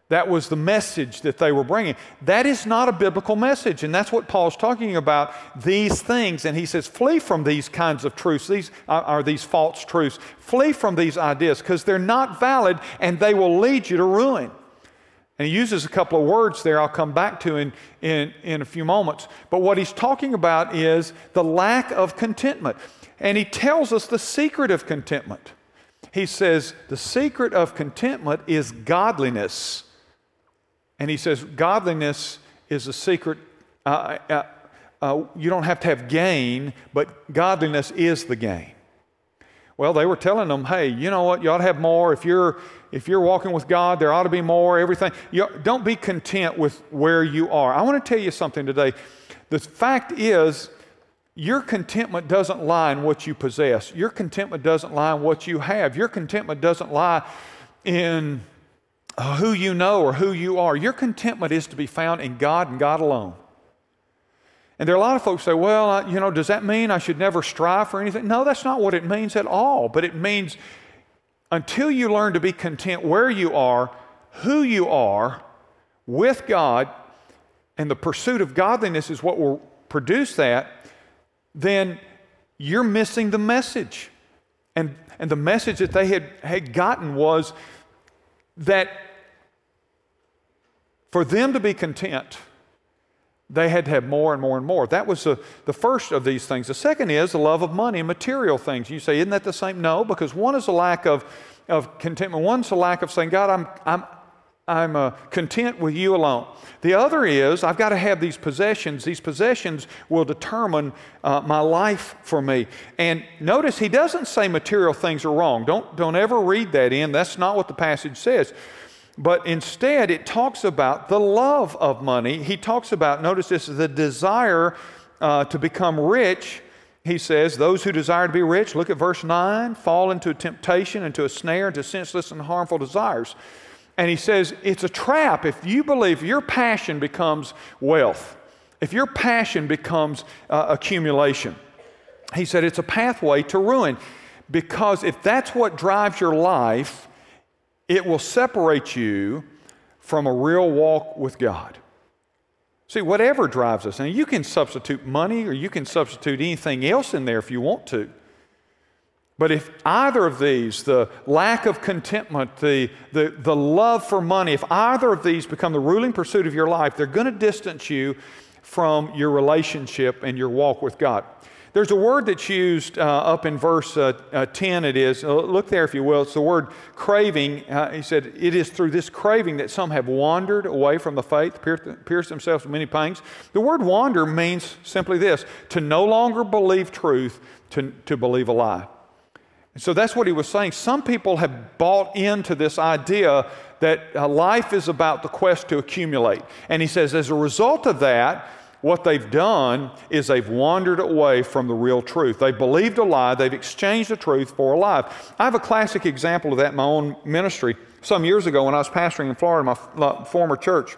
That was the message that they were bringing. That is not a biblical message, and that's what Paul's talking about, these things. And he says, flee from these kinds of truths, these are these false truths. Flee from these ideas because they're not valid and they will lead you to ruin. And he uses a couple of words there I'll come back to in, in, in a few moments. But what he's talking about is the lack of contentment. And he tells us the secret of contentment. He says, the secret of contentment is godliness. And he says, godliness is a secret. Uh, uh, uh, you don't have to have gain, but godliness is the gain. Well, they were telling them, hey, you know what? You ought to have more. If you're if you're walking with God, there ought to be more, everything. You, don't be content with where you are. I want to tell you something today. The fact is, your contentment doesn't lie in what you possess. Your contentment doesn't lie in what you have. Your contentment doesn't lie in who you know or who you are. Your contentment is to be found in God and God alone. And there are a lot of folks say, well, you know, does that mean I should never strive for anything? No, that's not what it means at all. But it means until you learn to be content where you are, who you are, with God, and the pursuit of godliness is what will produce that, then you're missing the message. And, and the message that they had, had gotten was that for them to be content, they had to have more and more and more. That was the, the first of these things. The second is the love of money and material things. You say, isn't that the same? No, because one is a lack of, of contentment. One's a lack of saying, God, I'm, I'm, I'm uh, content with you alone. The other is, I've got to have these possessions. These possessions will determine uh, my life for me. And notice he doesn't say material things are wrong. Don't, don't ever read that in. That's not what the passage says. But instead, it talks about the love of money. He talks about, notice this, the desire uh, to become rich. He says, those who desire to be rich, look at verse nine, fall into temptation, into a snare, into senseless and harmful desires. And he says, it's a trap. If you believe your passion becomes wealth, if your passion becomes uh, accumulation, he said it's a pathway to ruin. Because if that's what drives your life, it will separate you from a real walk with God. See, whatever drives us, and you can substitute money or you can substitute anything else in there if you want to. But if either of these, the lack of contentment, the, the, the love for money, if either of these become the ruling pursuit of your life, they're going to distance you from your relationship and your walk with God. There's a word that's used uh, up in verse uh, uh, ten, it is. Uh, look there if you will. It's the word craving. Uh, he said, it is through this craving that some have wandered away from the faith, pierced, pierced themselves with many pangs. The word wander means simply this, to no longer believe truth, to, to believe a lie. And so that's what he was saying. Some people have bought into this idea that uh, life is about the quest to accumulate. And he says, as a result of that, what they've done is they've wandered away from the real truth. They've believed a lie. They've exchanged the truth for a lie. I have a classic example of that in my own ministry. Some years ago when I was pastoring in Florida, my former church,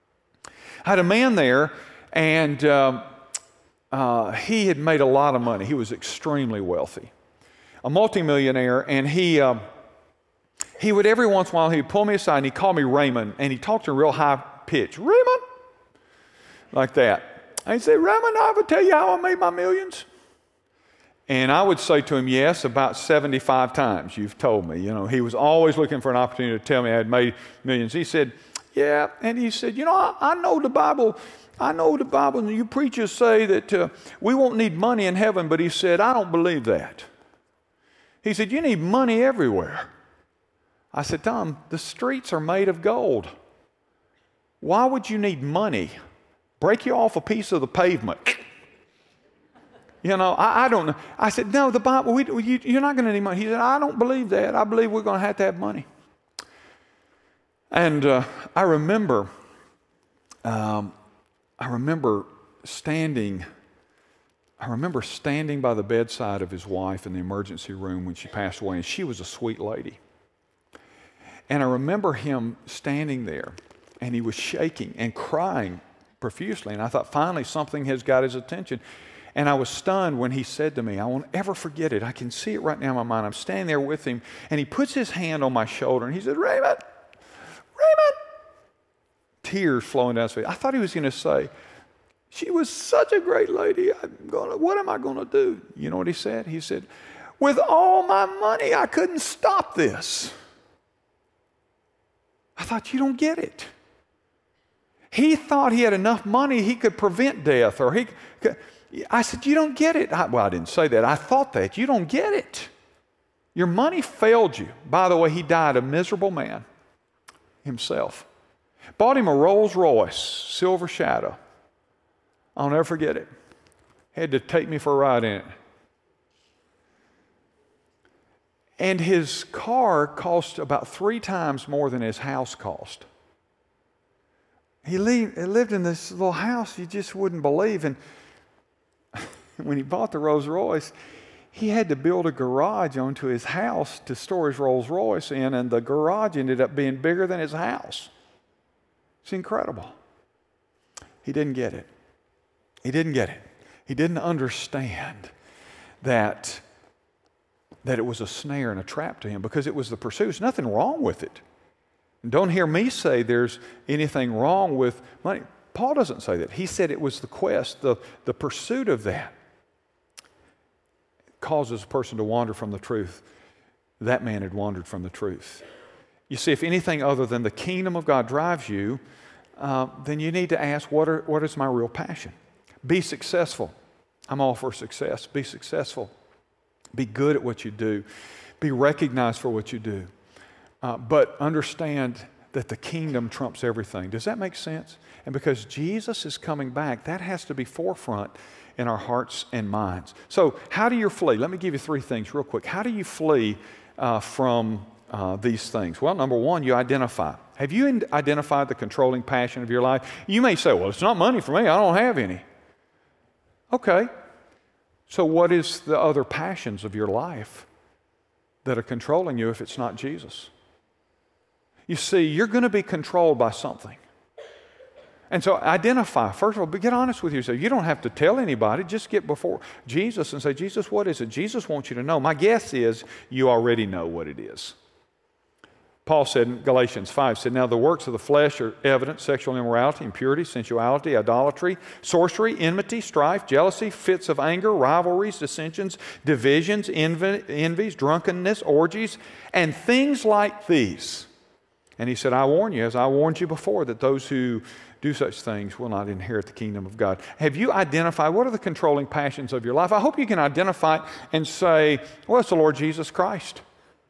I had a man there, and um, uh, he had made a lot of money. He was extremely wealthy, a multimillionaire, and he uh, he would every once in a while, he'd pull me aside, and he'd call me Raymond, and he talked in a real high pitch. Raymond! Like that. And he'd say, Raymond, I ever tell you how I made my millions? And I would say to him, yes, about seventy-five times you've told me. You know, he was always looking for an opportunity to tell me I had made millions. He said, yeah. And he said, you know, I, I know the Bible, I know the Bible, and you preachers say that uh, we won't need money in heaven, but he said, I don't believe that. He said, you need money everywhere. I said, Tom, the streets are made of gold. Why would you need money? Break you off a piece of the pavement. You know, I, I don't know. I said, no, the Bible, we, you, you're not going to need money. He said, I don't believe that. I believe we're going to have to have money. And uh, I remember, um, I remember standing, I remember standing by the bedside of his wife in the emergency room when she passed away, and she was a sweet lady. And I remember him standing there, and he was shaking and crying profusely. And I thought, finally, something has got his attention. And I was stunned when he said to me, I won't ever forget it. I can see it right now in my mind. I'm standing there with him, and he puts his hand on my shoulder, and he said, Raymond, Raymond, tears flowing down his face. I thought he was going to say, she was such a great lady. I'm gonna, what am I going to do? You know what he said? He said, with all my money, I couldn't stop this. I thought, you don't get it. He thought he had enough money he could prevent death. Or he could. I said, you don't get it. I, well, I didn't say that. I thought that. You don't get it. Your money failed you. By the way, he died a miserable man himself. Bought him a Rolls Royce, Silver Shadow. I'll never forget it. Had to take me for a ride in it. And his car cost about three times more than his house cost. He lived in this little house you just wouldn't believe. And when he bought the Rolls Royce, he had to build a garage onto his house to store his Rolls Royce in, and the garage ended up being bigger than his house. It's incredible. He didn't get it. He didn't get it. He didn't understand that, that it was a snare and a trap to him, because it was the pursuit. There's nothing wrong with it. And don't hear me say there's anything wrong with money. Paul doesn't say that. He said it was the quest, the, the pursuit of that causes a person to wander from the truth. That man had wandered from the truth. You see, if anything other than the kingdom of God drives you, uh, then you need to ask, what, are, what is my real passion? Be successful. I'm all for success. Be successful. Be good at what you do. Be recognized for what you do. Uh, but understand that the kingdom trumps everything. Does that make sense? And because Jesus is coming back, that has to be forefront in our hearts and minds. So how do you flee? Let me give you three things real quick. How do you flee uh, from uh, these things? Well, number one, you identify. Have you in- identified the controlling passion of your life? You may say, well, it's not money for me. I don't have any. Okay. So what is the other passions of your life that are controlling you if it's not Jesus? You see, you're going to be controlled by something. And so identify. First of all, but get honest with yourself. You don't have to tell anybody. Just get before Jesus and say, Jesus, what is it? Jesus wants you to know. My guess is you already know what it is. Paul said in Galatians five, said, now the works of the flesh are evident: sexual immorality, impurity, sensuality, idolatry, sorcery, enmity, strife, jealousy, fits of anger, rivalries, dissensions, divisions, envy, envies, drunkenness, orgies, and things like these. And he said, I warn you, as I warned you before, that those who do such things will not inherit the kingdom of God. Have you identified what are the controlling passions of your life? I hope you can identify it and say, well, it's the Lord Jesus Christ.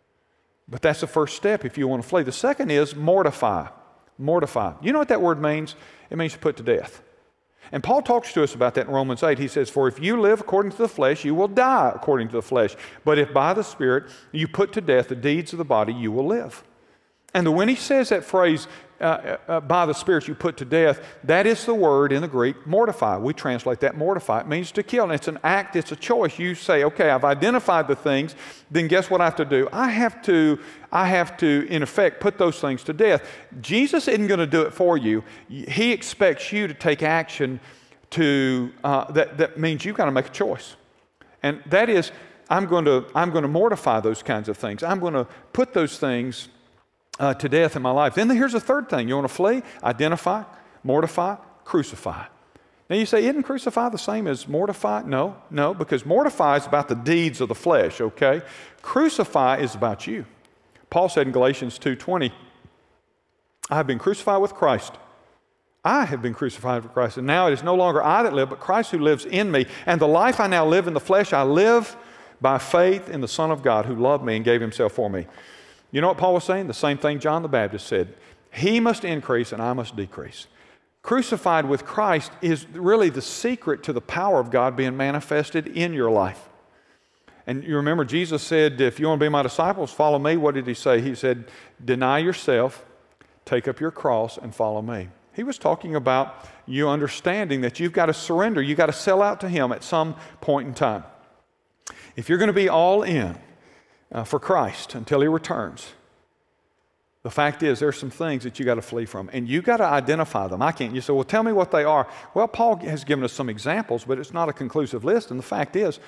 But that's the first step if you want to flee. The second is mortify. Mortify. You know what that word means? It means to put to death. And Paul talks to us about that in Romans eight. He says, for if you live according to the flesh, you will die according to the flesh. But if by the Spirit you put to death the deeds of the body, you will live. And when he says that phrase, uh, uh, by the Spirit you put to death, that is the word in the Greek, mortify. We translate that mortify. It means to kill. And it's an act, it's a choice. You say, okay, I've identified the things, then guess what I have to do? I have to, I have to, in effect, put those things to death. Jesus isn't going to do it for you. He expects you to take action to, uh, that, that means you've got to make a choice. And that is, I'm going to, I'm going to mortify those kinds of things. I'm going to put those things Uh, to death in my life. Then here's the third thing. You want to flee? Identify, mortify, crucify. Now you say, isn't crucify the same as mortify? No, no, because mortify is about the deeds of the flesh, okay? Crucify is about you. Paul said in Galatians two twenty, I have been crucified with Christ. I have been crucified with Christ, and now it is no longer I that live, but Christ who lives in me. And the life I now live in the flesh, I live by faith in the Son of God who loved me and gave himself for me. You know what Paul was saying? The same thing John the Baptist said. He must increase and I must decrease. Crucified with Christ is really the secret to the power of God being manifested in your life. And you remember Jesus said, if you want to be my disciples, follow me. What did he say? He said, deny yourself, take up your cross, and follow me. He was talking about you understanding that you've got to surrender. You've got to sell out to him at some point in time. If you're going to be all in, Uh, for Christ until he returns, the fact is there's some things that you got to flee from, and you got to identify them. I can't. You say, well, tell me what they are. Well, Paul has given us some examples, but it's not a conclusive list, and the fact is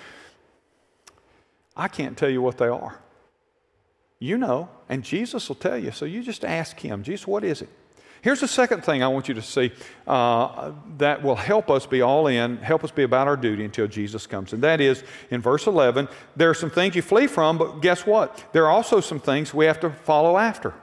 I can't tell you what they are. You know, and Jesus will tell you, so you just ask him, Jesus, what is it? Here's the second thing I want you to see uh, that will help us be all in, help us be about our duty until Jesus comes. And that is, in verse eleven, there are some things you flee from, but guess what? There are also some things we have to follow after.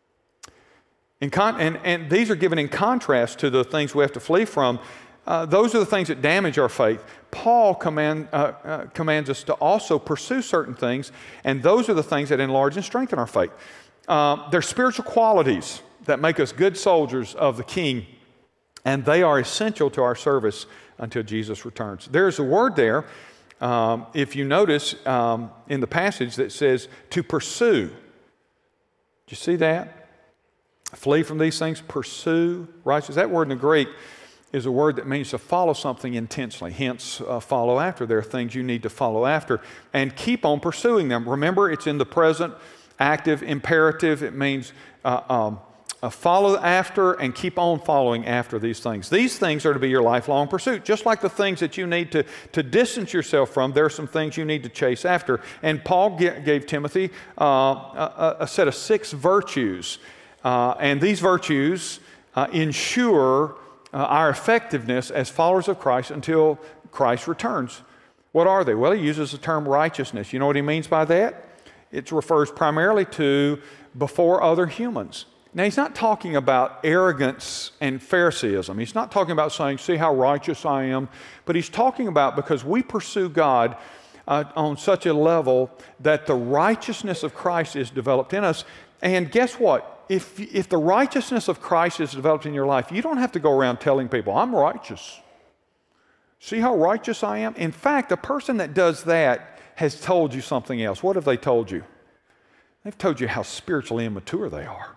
In con- and, and these are given in contrast to the things we have to flee from. Uh, those are the things that damage our faith. Paul command, uh, uh, commands us to also pursue certain things, and those are the things that enlarge and strengthen our faith. Uh, they're spiritual qualities that make us good soldiers of the King, and they are essential to our service until Jesus returns. There's a word there, um, if you notice um, in the passage, that says to pursue. Do you see that? Flee from these things, pursue righteousness. That word in the Greek is a word that means to follow something intensely, hence uh, follow after. There are things you need to follow after and keep on pursuing them. Remember, it's in the present active imperative. It means uh, um, uh, follow after and keep on following after these things. These things are to be your lifelong pursuit. Just like the things that you need to, to distance yourself from, there are some things you need to chase after. And Paul g- gave Timothy uh, a, a set of six virtues. Uh, and these virtues uh, ensure uh, our effectiveness as followers of Christ until Christ returns. What are they? Well, he uses the term righteousness. You know what he means by that? It refers primarily to before other humans. Now, he's not talking about arrogance and Phariseeism. He's not talking about saying, see how righteous I am. But he's talking about because we pursue God uh, on such a level that the righteousness of Christ is developed in us. And guess what? If, if the righteousness of Christ is developed in your life, you don't have to go around telling people, I'm righteous. See how righteous I am? In fact, a person that does that has told you something else. What have they told you? They've told you how spiritually immature they are.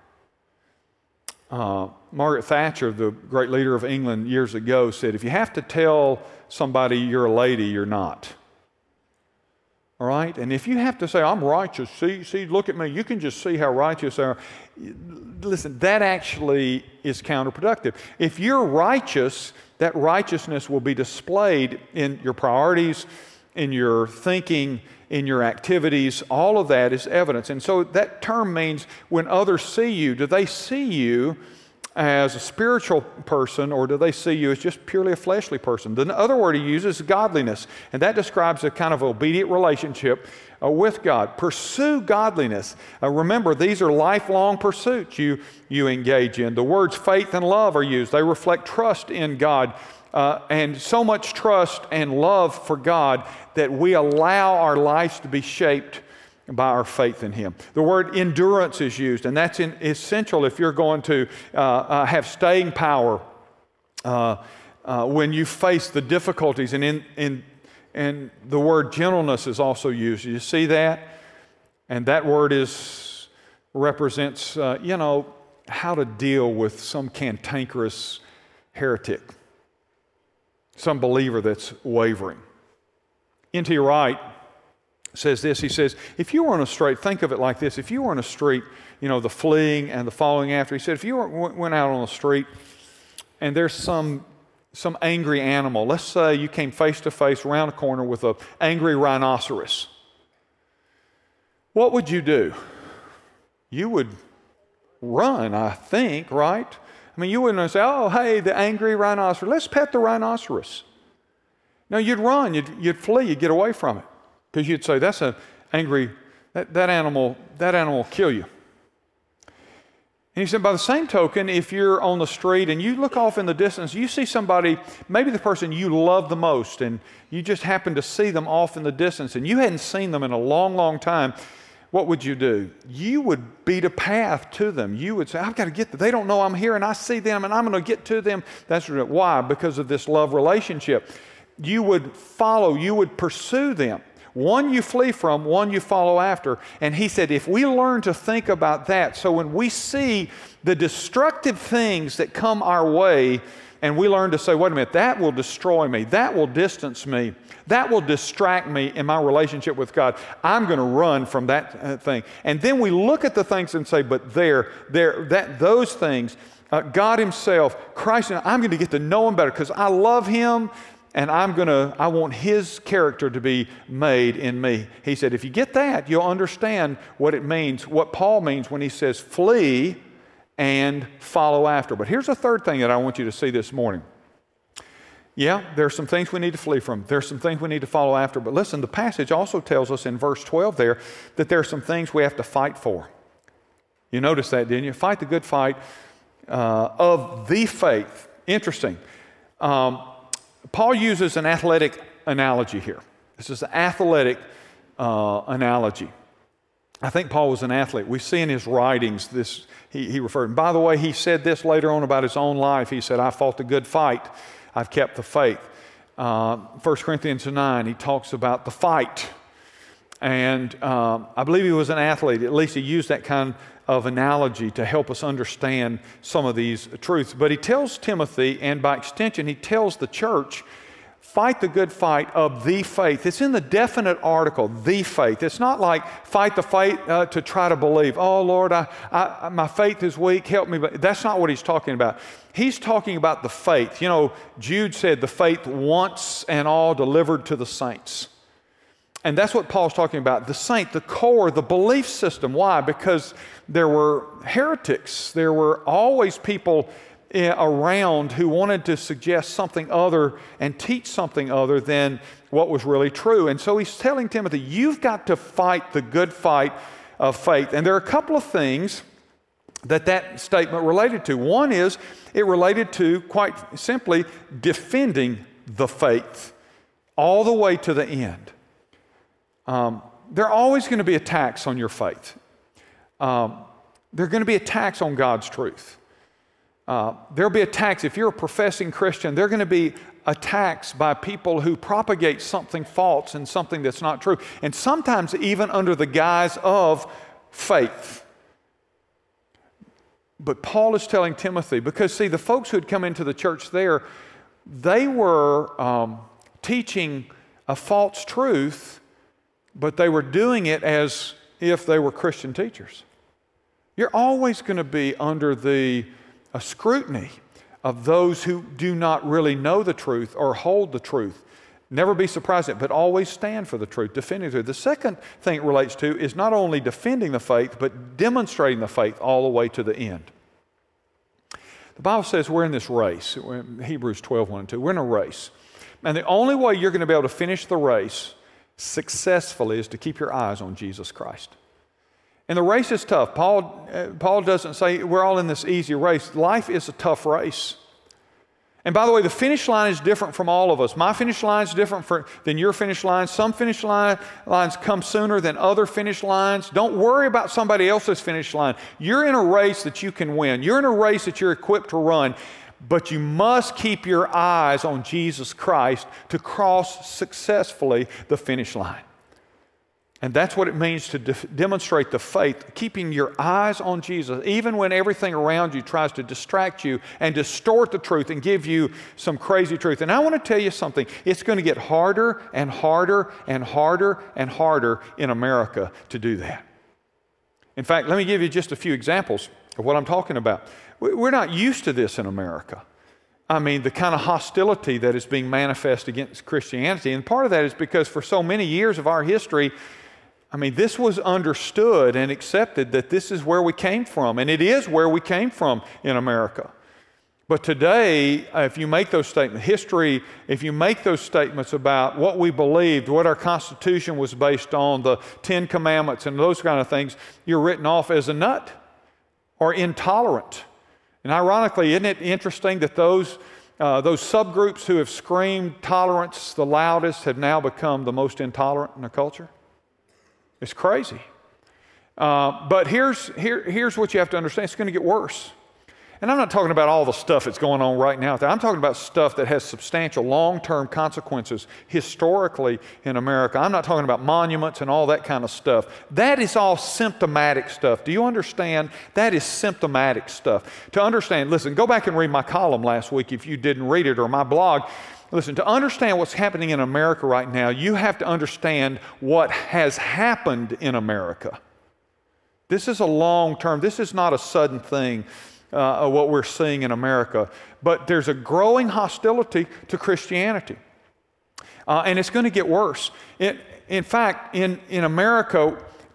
Uh, Margaret Thatcher, the great leader of England years ago, said, if you have to tell somebody you're a lady, you're not. All right? And if you have to say, I'm righteous, see, see, look at me, you can just see how righteous I am. Listen, that actually is counterproductive. If you're righteous, that righteousness will be displayed in your priorities, in your thinking, in your activities. All of that is evidence. And so that term means when others see you, do they see you as a spiritual person, or do they see you as just purely a fleshly person? The other word he uses is godliness, and that describes a kind of obedient relationship uh, with God. Pursue godliness. Uh, remember, these are lifelong pursuits you, you engage in. The words faith and love are used. They reflect trust in God, uh, and so much trust and love for God that we allow our lives to be shaped by our faith in Him. The word endurance is used, and that's in, essential if you're going to uh, uh, have staying power uh, uh, when you face the difficulties. And in, in and the word gentleness is also used. You see that? And that word is represents, uh, you know, how to deal with some cantankerous heretic, some believer that's wavering. Into your right says this, he says, if you were on a street, think of it like this, if you were on a street, you know, the fleeing and the following after, he said, if you were, went out on the street and there's some some angry animal, let's say you came face to face around a corner with an angry rhinoceros, what would you do? You would run, I think, right? I mean, you wouldn't say, oh, hey, the angry rhinoceros, let's pet the rhinoceros. No, you'd run, you'd, you'd flee, you'd get away from it. Because you'd say, that's an angry, that, that animal, that animal will kill you. And he said, by the same token, if you're on the street and you look off in the distance, you see somebody, maybe the person you love the most, and you just happen to see them off in the distance, and you hadn't seen them in a long, long time, what would you do? You would beat a path to them. You would say, I've got to get them. They don't know I'm here, and I see them, and I'm going to get to them. That's why, because of this love relationship. You would follow, you would pursue them. One you flee from, one you follow after. And he said, if we learn to think about that, so when we see the destructive things that come our way, and we learn to say, wait a minute, that will destroy me, that will distance me, that will distract me in my relationship with God, I'm going to run from that thing. And then we look at the things and say, but there, there, that, those things, uh, God Himself, Christ, and I'm going to get to know Him better because I love Him. And I'm going to, I want His character to be made in me. He said, if you get that, you'll understand what it means, what Paul means when he says flee and follow after. But here's a third thing that I want you to see this morning. Yeah, there's some things we need to flee from. There's some things we need to follow after. But listen, the passage also tells us in verse twelve there that there's some things we have to fight for. You noticed that, didn't you? Fight the good fight uh, of the faith. Interesting. Um, Paul uses an athletic analogy here. This is an athletic uh, analogy. I think Paul was an athlete. We see in his writings this, he, he referred. And by the way, he said this later on about his own life. He said, I fought the good fight. I've kept the faith. Uh, First Corinthians nine, he talks about the fight. And um, I believe he was an athlete. At least he used that kind of analogy to help us understand some of these truths. But he tells Timothy, and by extension, he tells the church, fight the good fight of the faith. It's in the definite article, the faith. It's not like fight the fight uh, to try to believe. Oh, Lord, I, I, my faith is weak. Help me. But that's not what he's talking about. He's talking about the faith. You know, Jude said the faith once and all delivered to the saints. And that's what Paul's talking about. The saint, the core, the belief system. Why? Because there were heretics. There were always people around who wanted to suggest something other and teach something other than what was really true. And so he's telling Timothy, you've got to fight the good fight of faith. And there are a couple of things that that statement related to. One is it related to, quite simply, defending the faith all the way to the end. Um, there are always going to be attacks on your faith. Um, there are going to be attacks on God's truth. Uh, there'll be attacks. If you're a professing Christian, there are going to be attacks by people who propagate something false and something that's not true. And sometimes even under the guise of faith. But Paul is telling Timothy, because see, the folks who had come into the church there, they were um, teaching a false truth, but they were doing it as if they were Christian teachers. You're always going to be under the a scrutiny of those who do not really know the truth or hold the truth. Never be surprised at it, but always stand for the truth, defending the truth. The second thing it relates to is not only defending the faith, but demonstrating the faith all the way to the end. The Bible says we're in this race, Hebrews twelve, one and two. We're in a race. And the only way you're going to be able to finish the race successfully is to keep your eyes on Jesus Christ. And the race is tough. Paul, uh, Paul doesn't say we're all in this easy race. Life is a tough race. And by the way, the finish line is different from all of us. My finish line is different for, than your finish line. Some finish line, lines come sooner than other finish lines. Don't worry about somebody else's finish line. You're in a race that you can win. You're in a race that you're equipped to run. But you must keep your eyes on Jesus Christ to cross successfully the finish line. And that's what it means to de- demonstrate the faith, keeping your eyes on Jesus, even when everything around you tries to distract you and distort the truth and give you some crazy truth. And I want to tell you something. It's going to get harder and harder and harder and harder in America to do that. In fact, let me give you just a few examples of what I'm talking about. We're not used to this in America. I mean, the kind of hostility that is being manifest against Christianity. And part of that is because for so many years of our history, I mean, this was understood and accepted that this is where we came from, and it is where we came from in America. But today, if you make those statements, history, if you make those statements about what we believed, what our Constitution was based on, the Ten Commandments and those kind of things, you're written off as a nut or intolerant. And ironically, isn't it interesting that those uh, those subgroups who have screamed tolerance the loudest have now become the most intolerant in the culture? It's crazy. Uh, but here's, here, here's what you have to understand. It's going to get worse. And I'm not talking about all the stuff that's going on right now. I'm talking about stuff that has substantial long-term consequences historically in America. I'm not talking about monuments and all that kind of stuff. That is all symptomatic stuff. Do you understand? That is symptomatic stuff. To understand, listen, go back and read my column last week if you didn't read it, or my blog. Listen, to understand what's happening in America right now, you have to understand what has happened in America. This is a long-term, this is not a sudden thing, uh, of what we're seeing in America. But there's a growing hostility to Christianity. Uh, and it's going to get worse. It, in fact, in, in America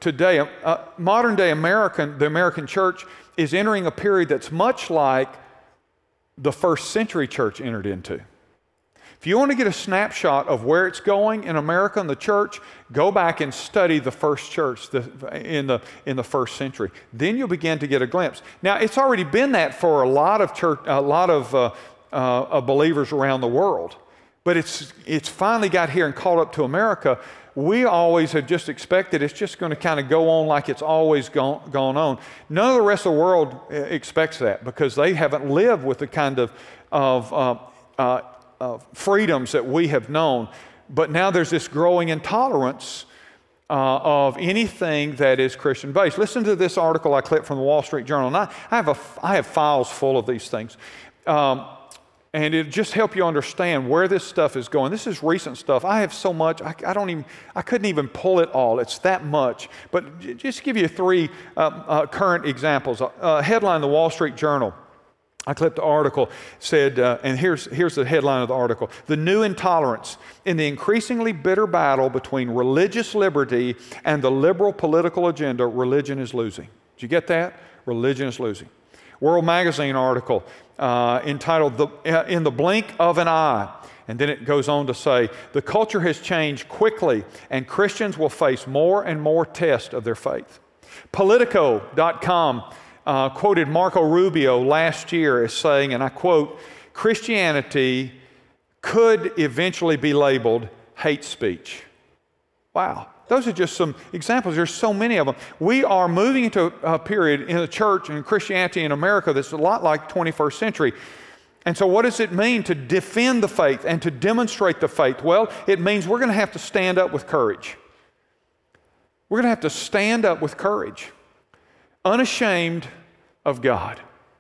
today, uh, modern day American, the American church is entering a period that's much like the first century church entered into. If you want to get a snapshot of where it's going in America and the church, go back and study the first church the, in, the, in the first century. Then you'll begin to get a glimpse. Now, it's already been that for a lot of church, a lot of, uh, uh, of believers around the world. But it's, it's finally got here and caught up to America. We always have just expected it's just going to kind of go on like it's always gone, gone on. None of the rest of the world expects that because they haven't lived with the kind of, of uh, uh, uh, freedoms that we have known. But now there's this growing intolerance uh, of anything that is Christian-based. Listen to this article I clipped from the Wall Street Journal. And I, I, have, a, I have files full of these things. Um, And it'll just help you understand where this stuff is going. This is recent stuff. I have so much, I, I don't even, I couldn't even pull it all. It's that much. But j- just give you three uh, uh, current examples. Uh, headline, the Wall Street Journal. I clipped the article, said, uh, and here's, here's the headline of the article. The new intolerance in the increasingly bitter battle between religious liberty and the liberal political agenda, religion is losing. Did you get that? Religion is losing. World Magazine article uh, entitled the, uh, In the Blink of an Eye. And then it goes on to say, the culture has changed quickly and Christians will face more and more tests of their faith. Politico dot com uh, quoted Marco Rubio last year as saying, and I quote, Christianity could eventually be labeled hate speech. Wow. Those are just some examples. There's so many of them. We are moving into a period in the church and Christianity in America that's a lot like twenty-first century. And so what does it mean to defend the faith and to demonstrate the faith? Well, it means we're going to have to stand up with courage. We're going to have to stand up with courage, unashamed of God.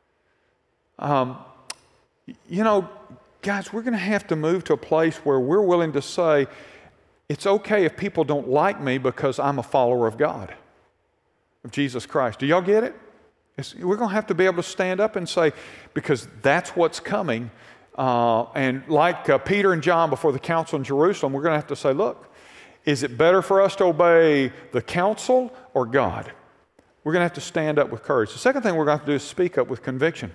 Um, you know, guys, we're going to have to move to a place where we're willing to say, it's okay if people don't like me because I'm a follower of God, of Jesus Christ. Do y'all get it? It's, we're going to have to be able to stand up and say, because that's what's coming. Uh, and like uh, Peter and John before the council in Jerusalem, we're going to have to say, look, is it better for us to obey the council or God? We're going to have to stand up with courage. The second thing we're going to have to do is speak up with conviction.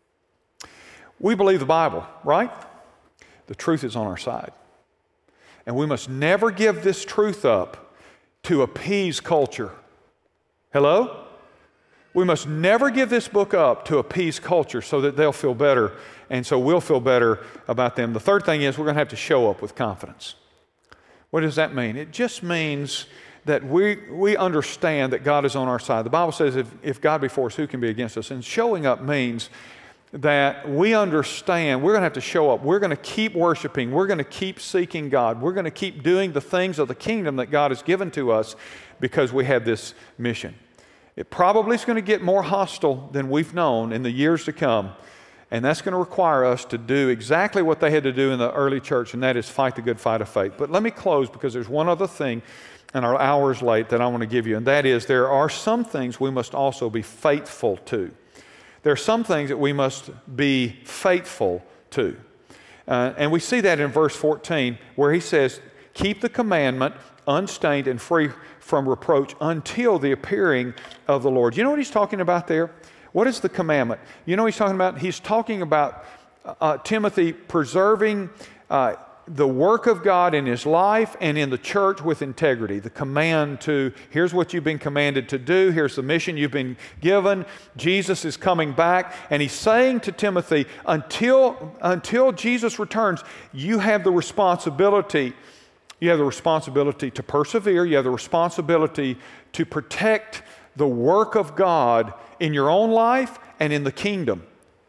We believe the Bible, right? The truth is on our side. And we must never give this truth up to appease culture. Hello? We must never give this book up to appease culture so that they'll feel better and so we'll feel better about them. The third thing is we're going to have to show up with confidence. What does that mean? It just means that we, we understand that God is on our side. The Bible says if, if God be for us, who can be against us? And showing up means that we understand we're going to have to show up. We're going to keep worshiping. We're going to keep seeking God. We're going to keep doing the things of the kingdom that God has given to us because we have this mission. It probably is going to get more hostile than we've known in the years to come, and that's going to require us to do exactly what they had to do in the early church, and that is fight the good fight of faith. But let me close because there's one other thing, and our hour is late, that I want to give you, and that is there are some things we must also be faithful to. There are some things that we must be faithful to. Uh, and we see that in verse fourteen where he says, keep the commandment unstained and free from reproach until the appearing of the Lord. You know what he's talking about there? What is the commandment? You know what he's talking about? He's talking about uh, Timothy preserving uh, the work of God in his life and in the church with integrity. The command to, here's what you've been commanded to do. Here's the mission you've been given. Jesus is coming back. And he's saying to Timothy, until, until Jesus returns, you have the responsibility. You have the responsibility to persevere. You have the responsibility to protect the work of God in your own life and in the kingdom.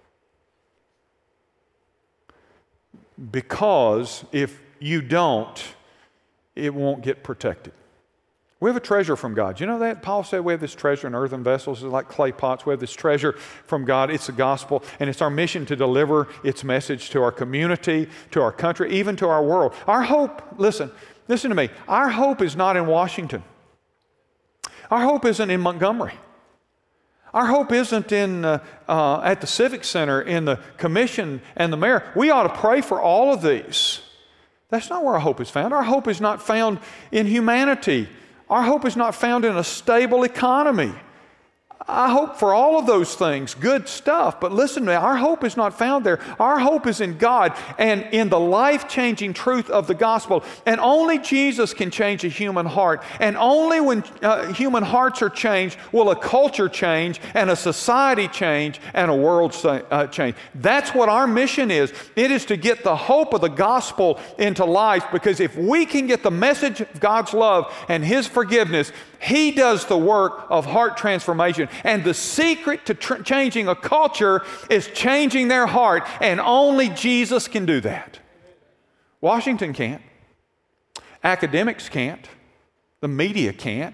Because if you don't, it won't get protected. We have a treasure from God. You know that? Paul said we have this treasure in earthen vessels. It's like clay pots. We have this treasure from God. It's the gospel, and it's our mission to deliver its message to our community, to our country, even to our world. Our hope, listen, listen to me. Our hope is not in Washington. Our hope isn't in Montgomery. Our hope isn't in uh, uh, at the Civic Center, in the commission and the mayor. We ought to pray for all of these. That's not where our hope is found. Our hope is not found in humanity Our hope is not found in a stable economy. I hope for all of those things, good stuff, but listen to me, our hope is not found there. Our hope is in God and in the life-changing truth of the gospel. And only Jesus can change a human heart. And only when uh, human hearts are changed will a culture change and a society change and a world uh, change. That's what our mission is. It is to get the hope of the gospel into life, because if we can get the message of God's love and His forgiveness, He does the work of heart transformation. And the secret to tr- changing a culture is changing their heart. And only Jesus can do that. Washington can't. Academics can't. The media can't.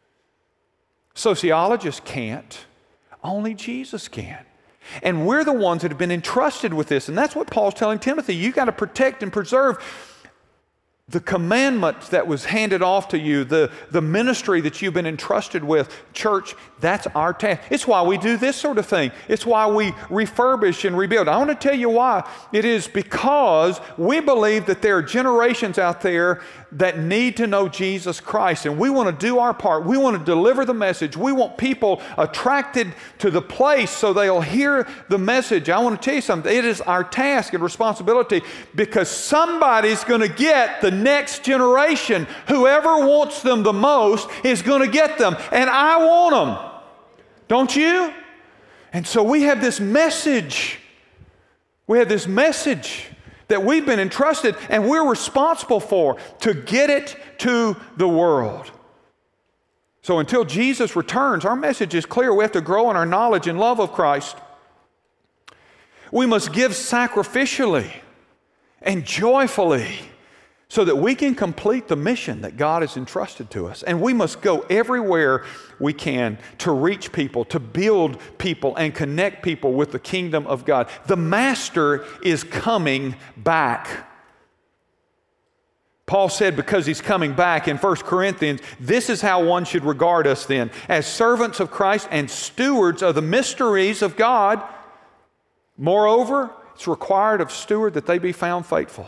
Sociologists can't. Only Jesus can. And we're the ones that have been entrusted with this. And that's what Paul's telling Timothy. You got to protect and preserve the commandment that was handed off to you, the, the ministry that you've been entrusted with. Church, that's our task. It's why we do this sort of thing. It's why we refurbish and rebuild. I want to tell you why. It is because we believe that there are generations out there that need to know Jesus Christ, and we want to do our part. We want to deliver the message. We want people attracted to the place so they'll hear the message. I want to tell you something. It is our task and responsibility, because somebody's going to get the next generation. Whoever wants them the most is going to get them, and I want them. Don't you? And so we have this message. We have this message that we've been entrusted and we're responsible for, to get it to the world. So until Jesus returns, our message is clear. We have to grow in our knowledge and love of Christ. We must give sacrificially and joyfully so that we can complete the mission that God has entrusted to us. And we must go everywhere we can to reach people, to build people and connect people with the kingdom of God. The Master is coming back. Paul said, because He's coming back in First Corinthians, this is how one should regard us then, as servants of Christ and stewards of the mysteries of God. Moreover, it's required of steward that they be found faithful.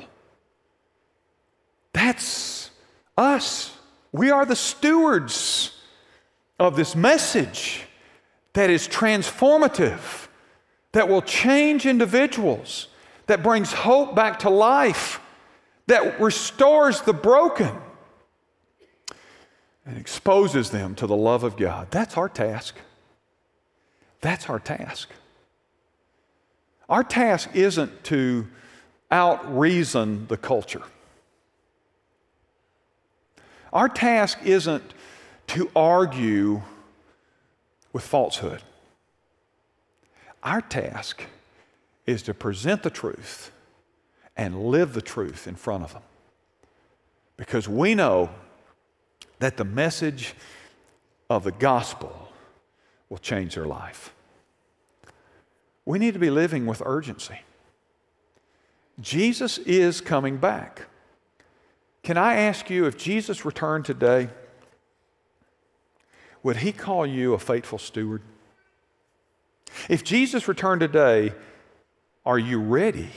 That's us. We are the stewards of this message that is transformative, that will change individuals, that brings hope back to life, that restores the broken, and exposes them to the love of God. That's our task. That's our task. Our task isn't to out-reason the culture. Our task isn't to argue with falsehood. Our task is to present the truth and live the truth in front of them. Because we know that the message of the gospel will change their life. We need to be living with urgency. Jesus is coming back. Can I ask you, if Jesus returned today, would He call you a faithful steward? If Jesus returned today, are you ready?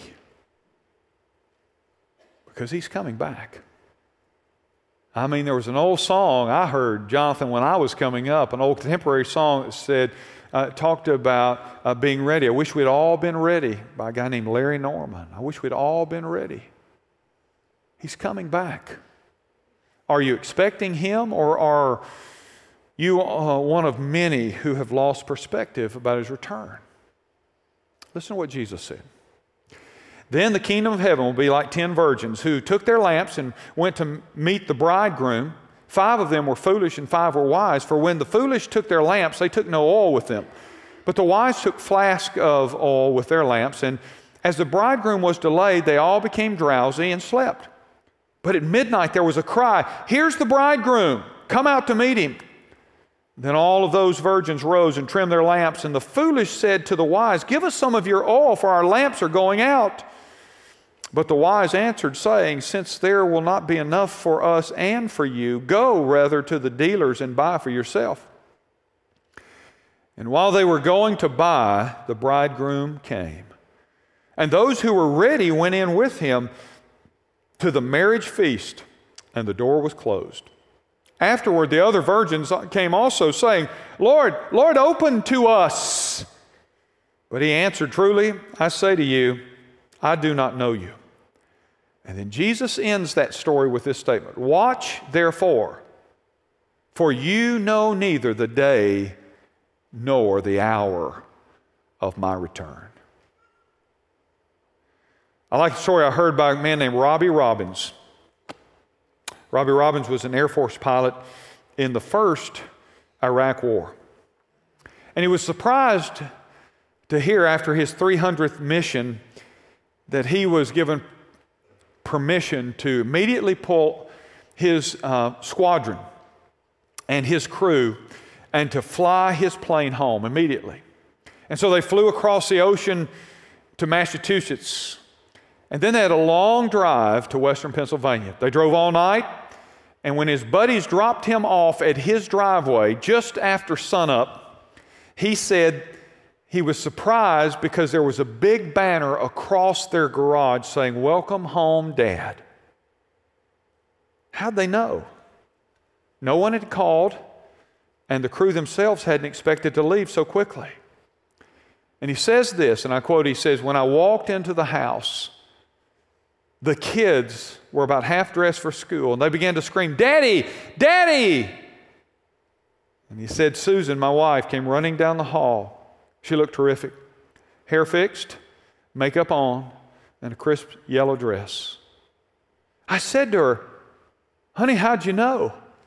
Because He's coming back. I mean, there was an old song I heard, Jonathan, when I was coming up, an old contemporary song that said, uh, talked about uh, being ready. I wish we'd all been ready, by a guy named Larry Norman. I wish we'd all been ready. He's coming back. Are you expecting Him, or are you uh, one of many who have lost perspective about His return? Listen to what Jesus said. Then the kingdom of heaven will be like ten virgins who took their lamps and went to meet the bridegroom. Five of them were foolish and five were wise. For when the foolish took their lamps, they took no oil with them. But the wise took flasks of oil with their lamps. And as the bridegroom was delayed, they all became drowsy and slept. But at midnight there was a cry, "Here's the bridegroom, come out to meet Him." Then all of those virgins rose and trimmed their lamps. And the foolish said to the wise, "Give us some of your oil, for our lamps are going out." But the wise answered, saying, "Since there will not be enough for us and for you, go rather to the dealers and buy for yourself." And while they were going to buy, the bridegroom came. And those who were ready went in with Him to the marriage feast, and the door was closed. Afterward, the other virgins came also, saying, Lord, Lord, open to us. But he answered, truly, I say to you, I do not know you. And then Jesus ends that story with this statement, watch therefore, for you know neither the day nor the hour of my return. I like the story I heard by a man named Robbie Robbins. Robbie Robbins was an Air Force pilot in the first Iraq War. And he was surprised to hear after his three hundredth mission that he was given permission to immediately pull his uh, squadron and his crew and to fly his plane home immediately. And so they flew across the ocean to Massachusetts. And then they had a long drive to western Pennsylvania. They drove all night. And when his buddies dropped him off at his driveway just after sunup, he said he was surprised because there was a big banner across their garage saying, "Welcome home, Dad." How'd they know? No one had called, and the crew themselves hadn't expected to leave so quickly. And he says this, and I quote, he says, "When I walked into the house, the kids were about half dressed for school, and they began to scream, 'Daddy, Daddy!' And he said, Susan, my wife, came running down the hall. She looked terrific. Hair fixed, makeup on, and a crisp yellow dress. I said to her, 'Honey, how'd you know?'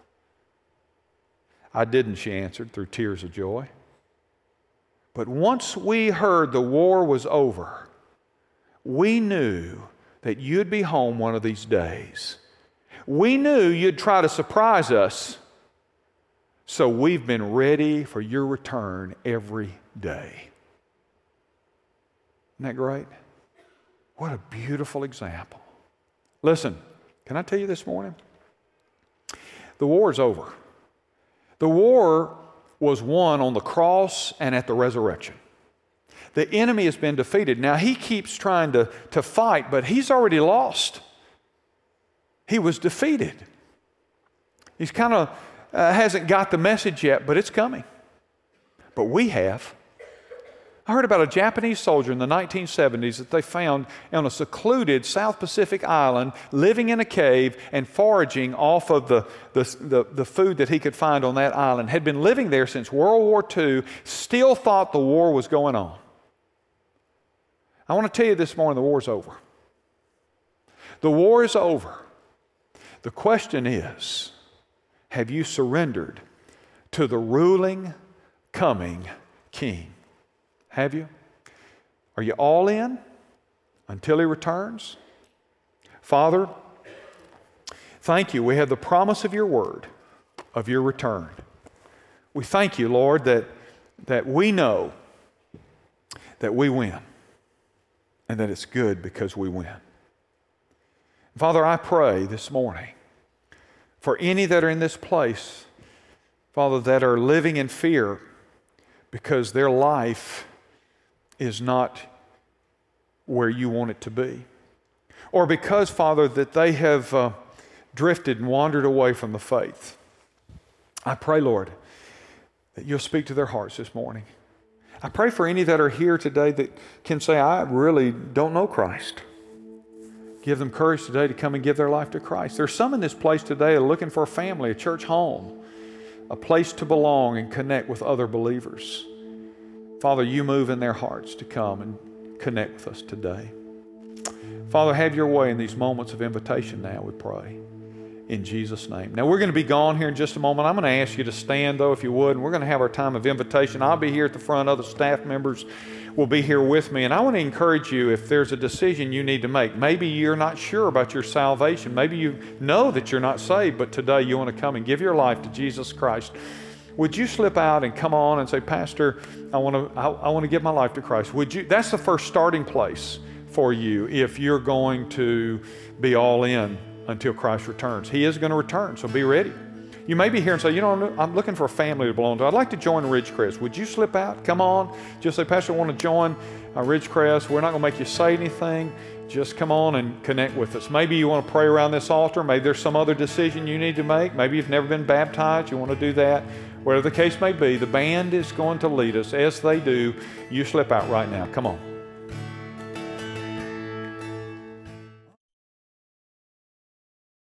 'I didn't,' she answered through tears of joy. 'But once we heard the war was over, we knew that you'd be home one of these days. We knew you'd try to surprise us, so we've been ready for your return every day.'" Isn't that great? What a beautiful example. Listen, can I tell you this morning? The war is over. The war was won on the cross and at the resurrection. The enemy has been defeated. Now, he keeps trying to, to fight, but he's already lost. He was defeated. He's kind of uh, hasn't got the message yet, but it's coming. But we have. I heard about a Japanese soldier in the nineteen seventies that they found on a secluded South Pacific island, living in a cave and foraging off of the, the, the, the food that he could find on that island. Had been living there since World War Two, still thought the war was going on. I want to tell you this morning, the war's over. The war is over. The question is, have you surrendered to the ruling, coming King? Have you? Are you all in until He returns? Father, thank you. We have the promise of your word, of your return. We thank you, Lord, that, that we know that we win. And that it's good because we win. Father, I pray this morning for any that are in this place, Father, that are living in fear because their life is not where you want it to be. Or because, Father, that they have uh, drifted and wandered away from the faith. I pray, Lord, that you'll speak to their hearts this morning. I pray for any that are here today that can say, I really don't know Christ. Give them courage today to come and give their life to Christ. There's some in this place today that are looking for a family, a church home, a place to belong and connect with other believers. Father, you move in their hearts to come and connect with us today. Father, have your way in these moments of invitation now, we pray. In Jesus' name. Now, we're going to be gone here in just a moment. I'm going to ask you to stand, though, if you would, and we're going to have our time of invitation. I'll be here at the front. Other staff members will be here with me. And I want to encourage you, if there's a decision you need to make, maybe you're not sure about your salvation. Maybe you know that you're not saved, but today you want to come and give your life to Jesus Christ. Would you slip out and come on and say, Pastor, I want to, I, I want to give my life to Christ. Would you? That's the first starting place for you if you're going to be all in until Christ returns. He is going to return, so be ready. You may be here and say, you know, I'm looking for a family to belong to. I'd like to join Ridgecrest. Would you slip out? Come on. Just say, Pastor, I want to join uh, Ridgecrest. We're not going to make you say anything. Just come on and connect with us. Maybe you want to pray around this altar. Maybe there's some other decision you need to make. Maybe you've never been baptized. You want to do that. Whatever the case may be, the band is going to lead us. As they do, you slip out right now. Come on.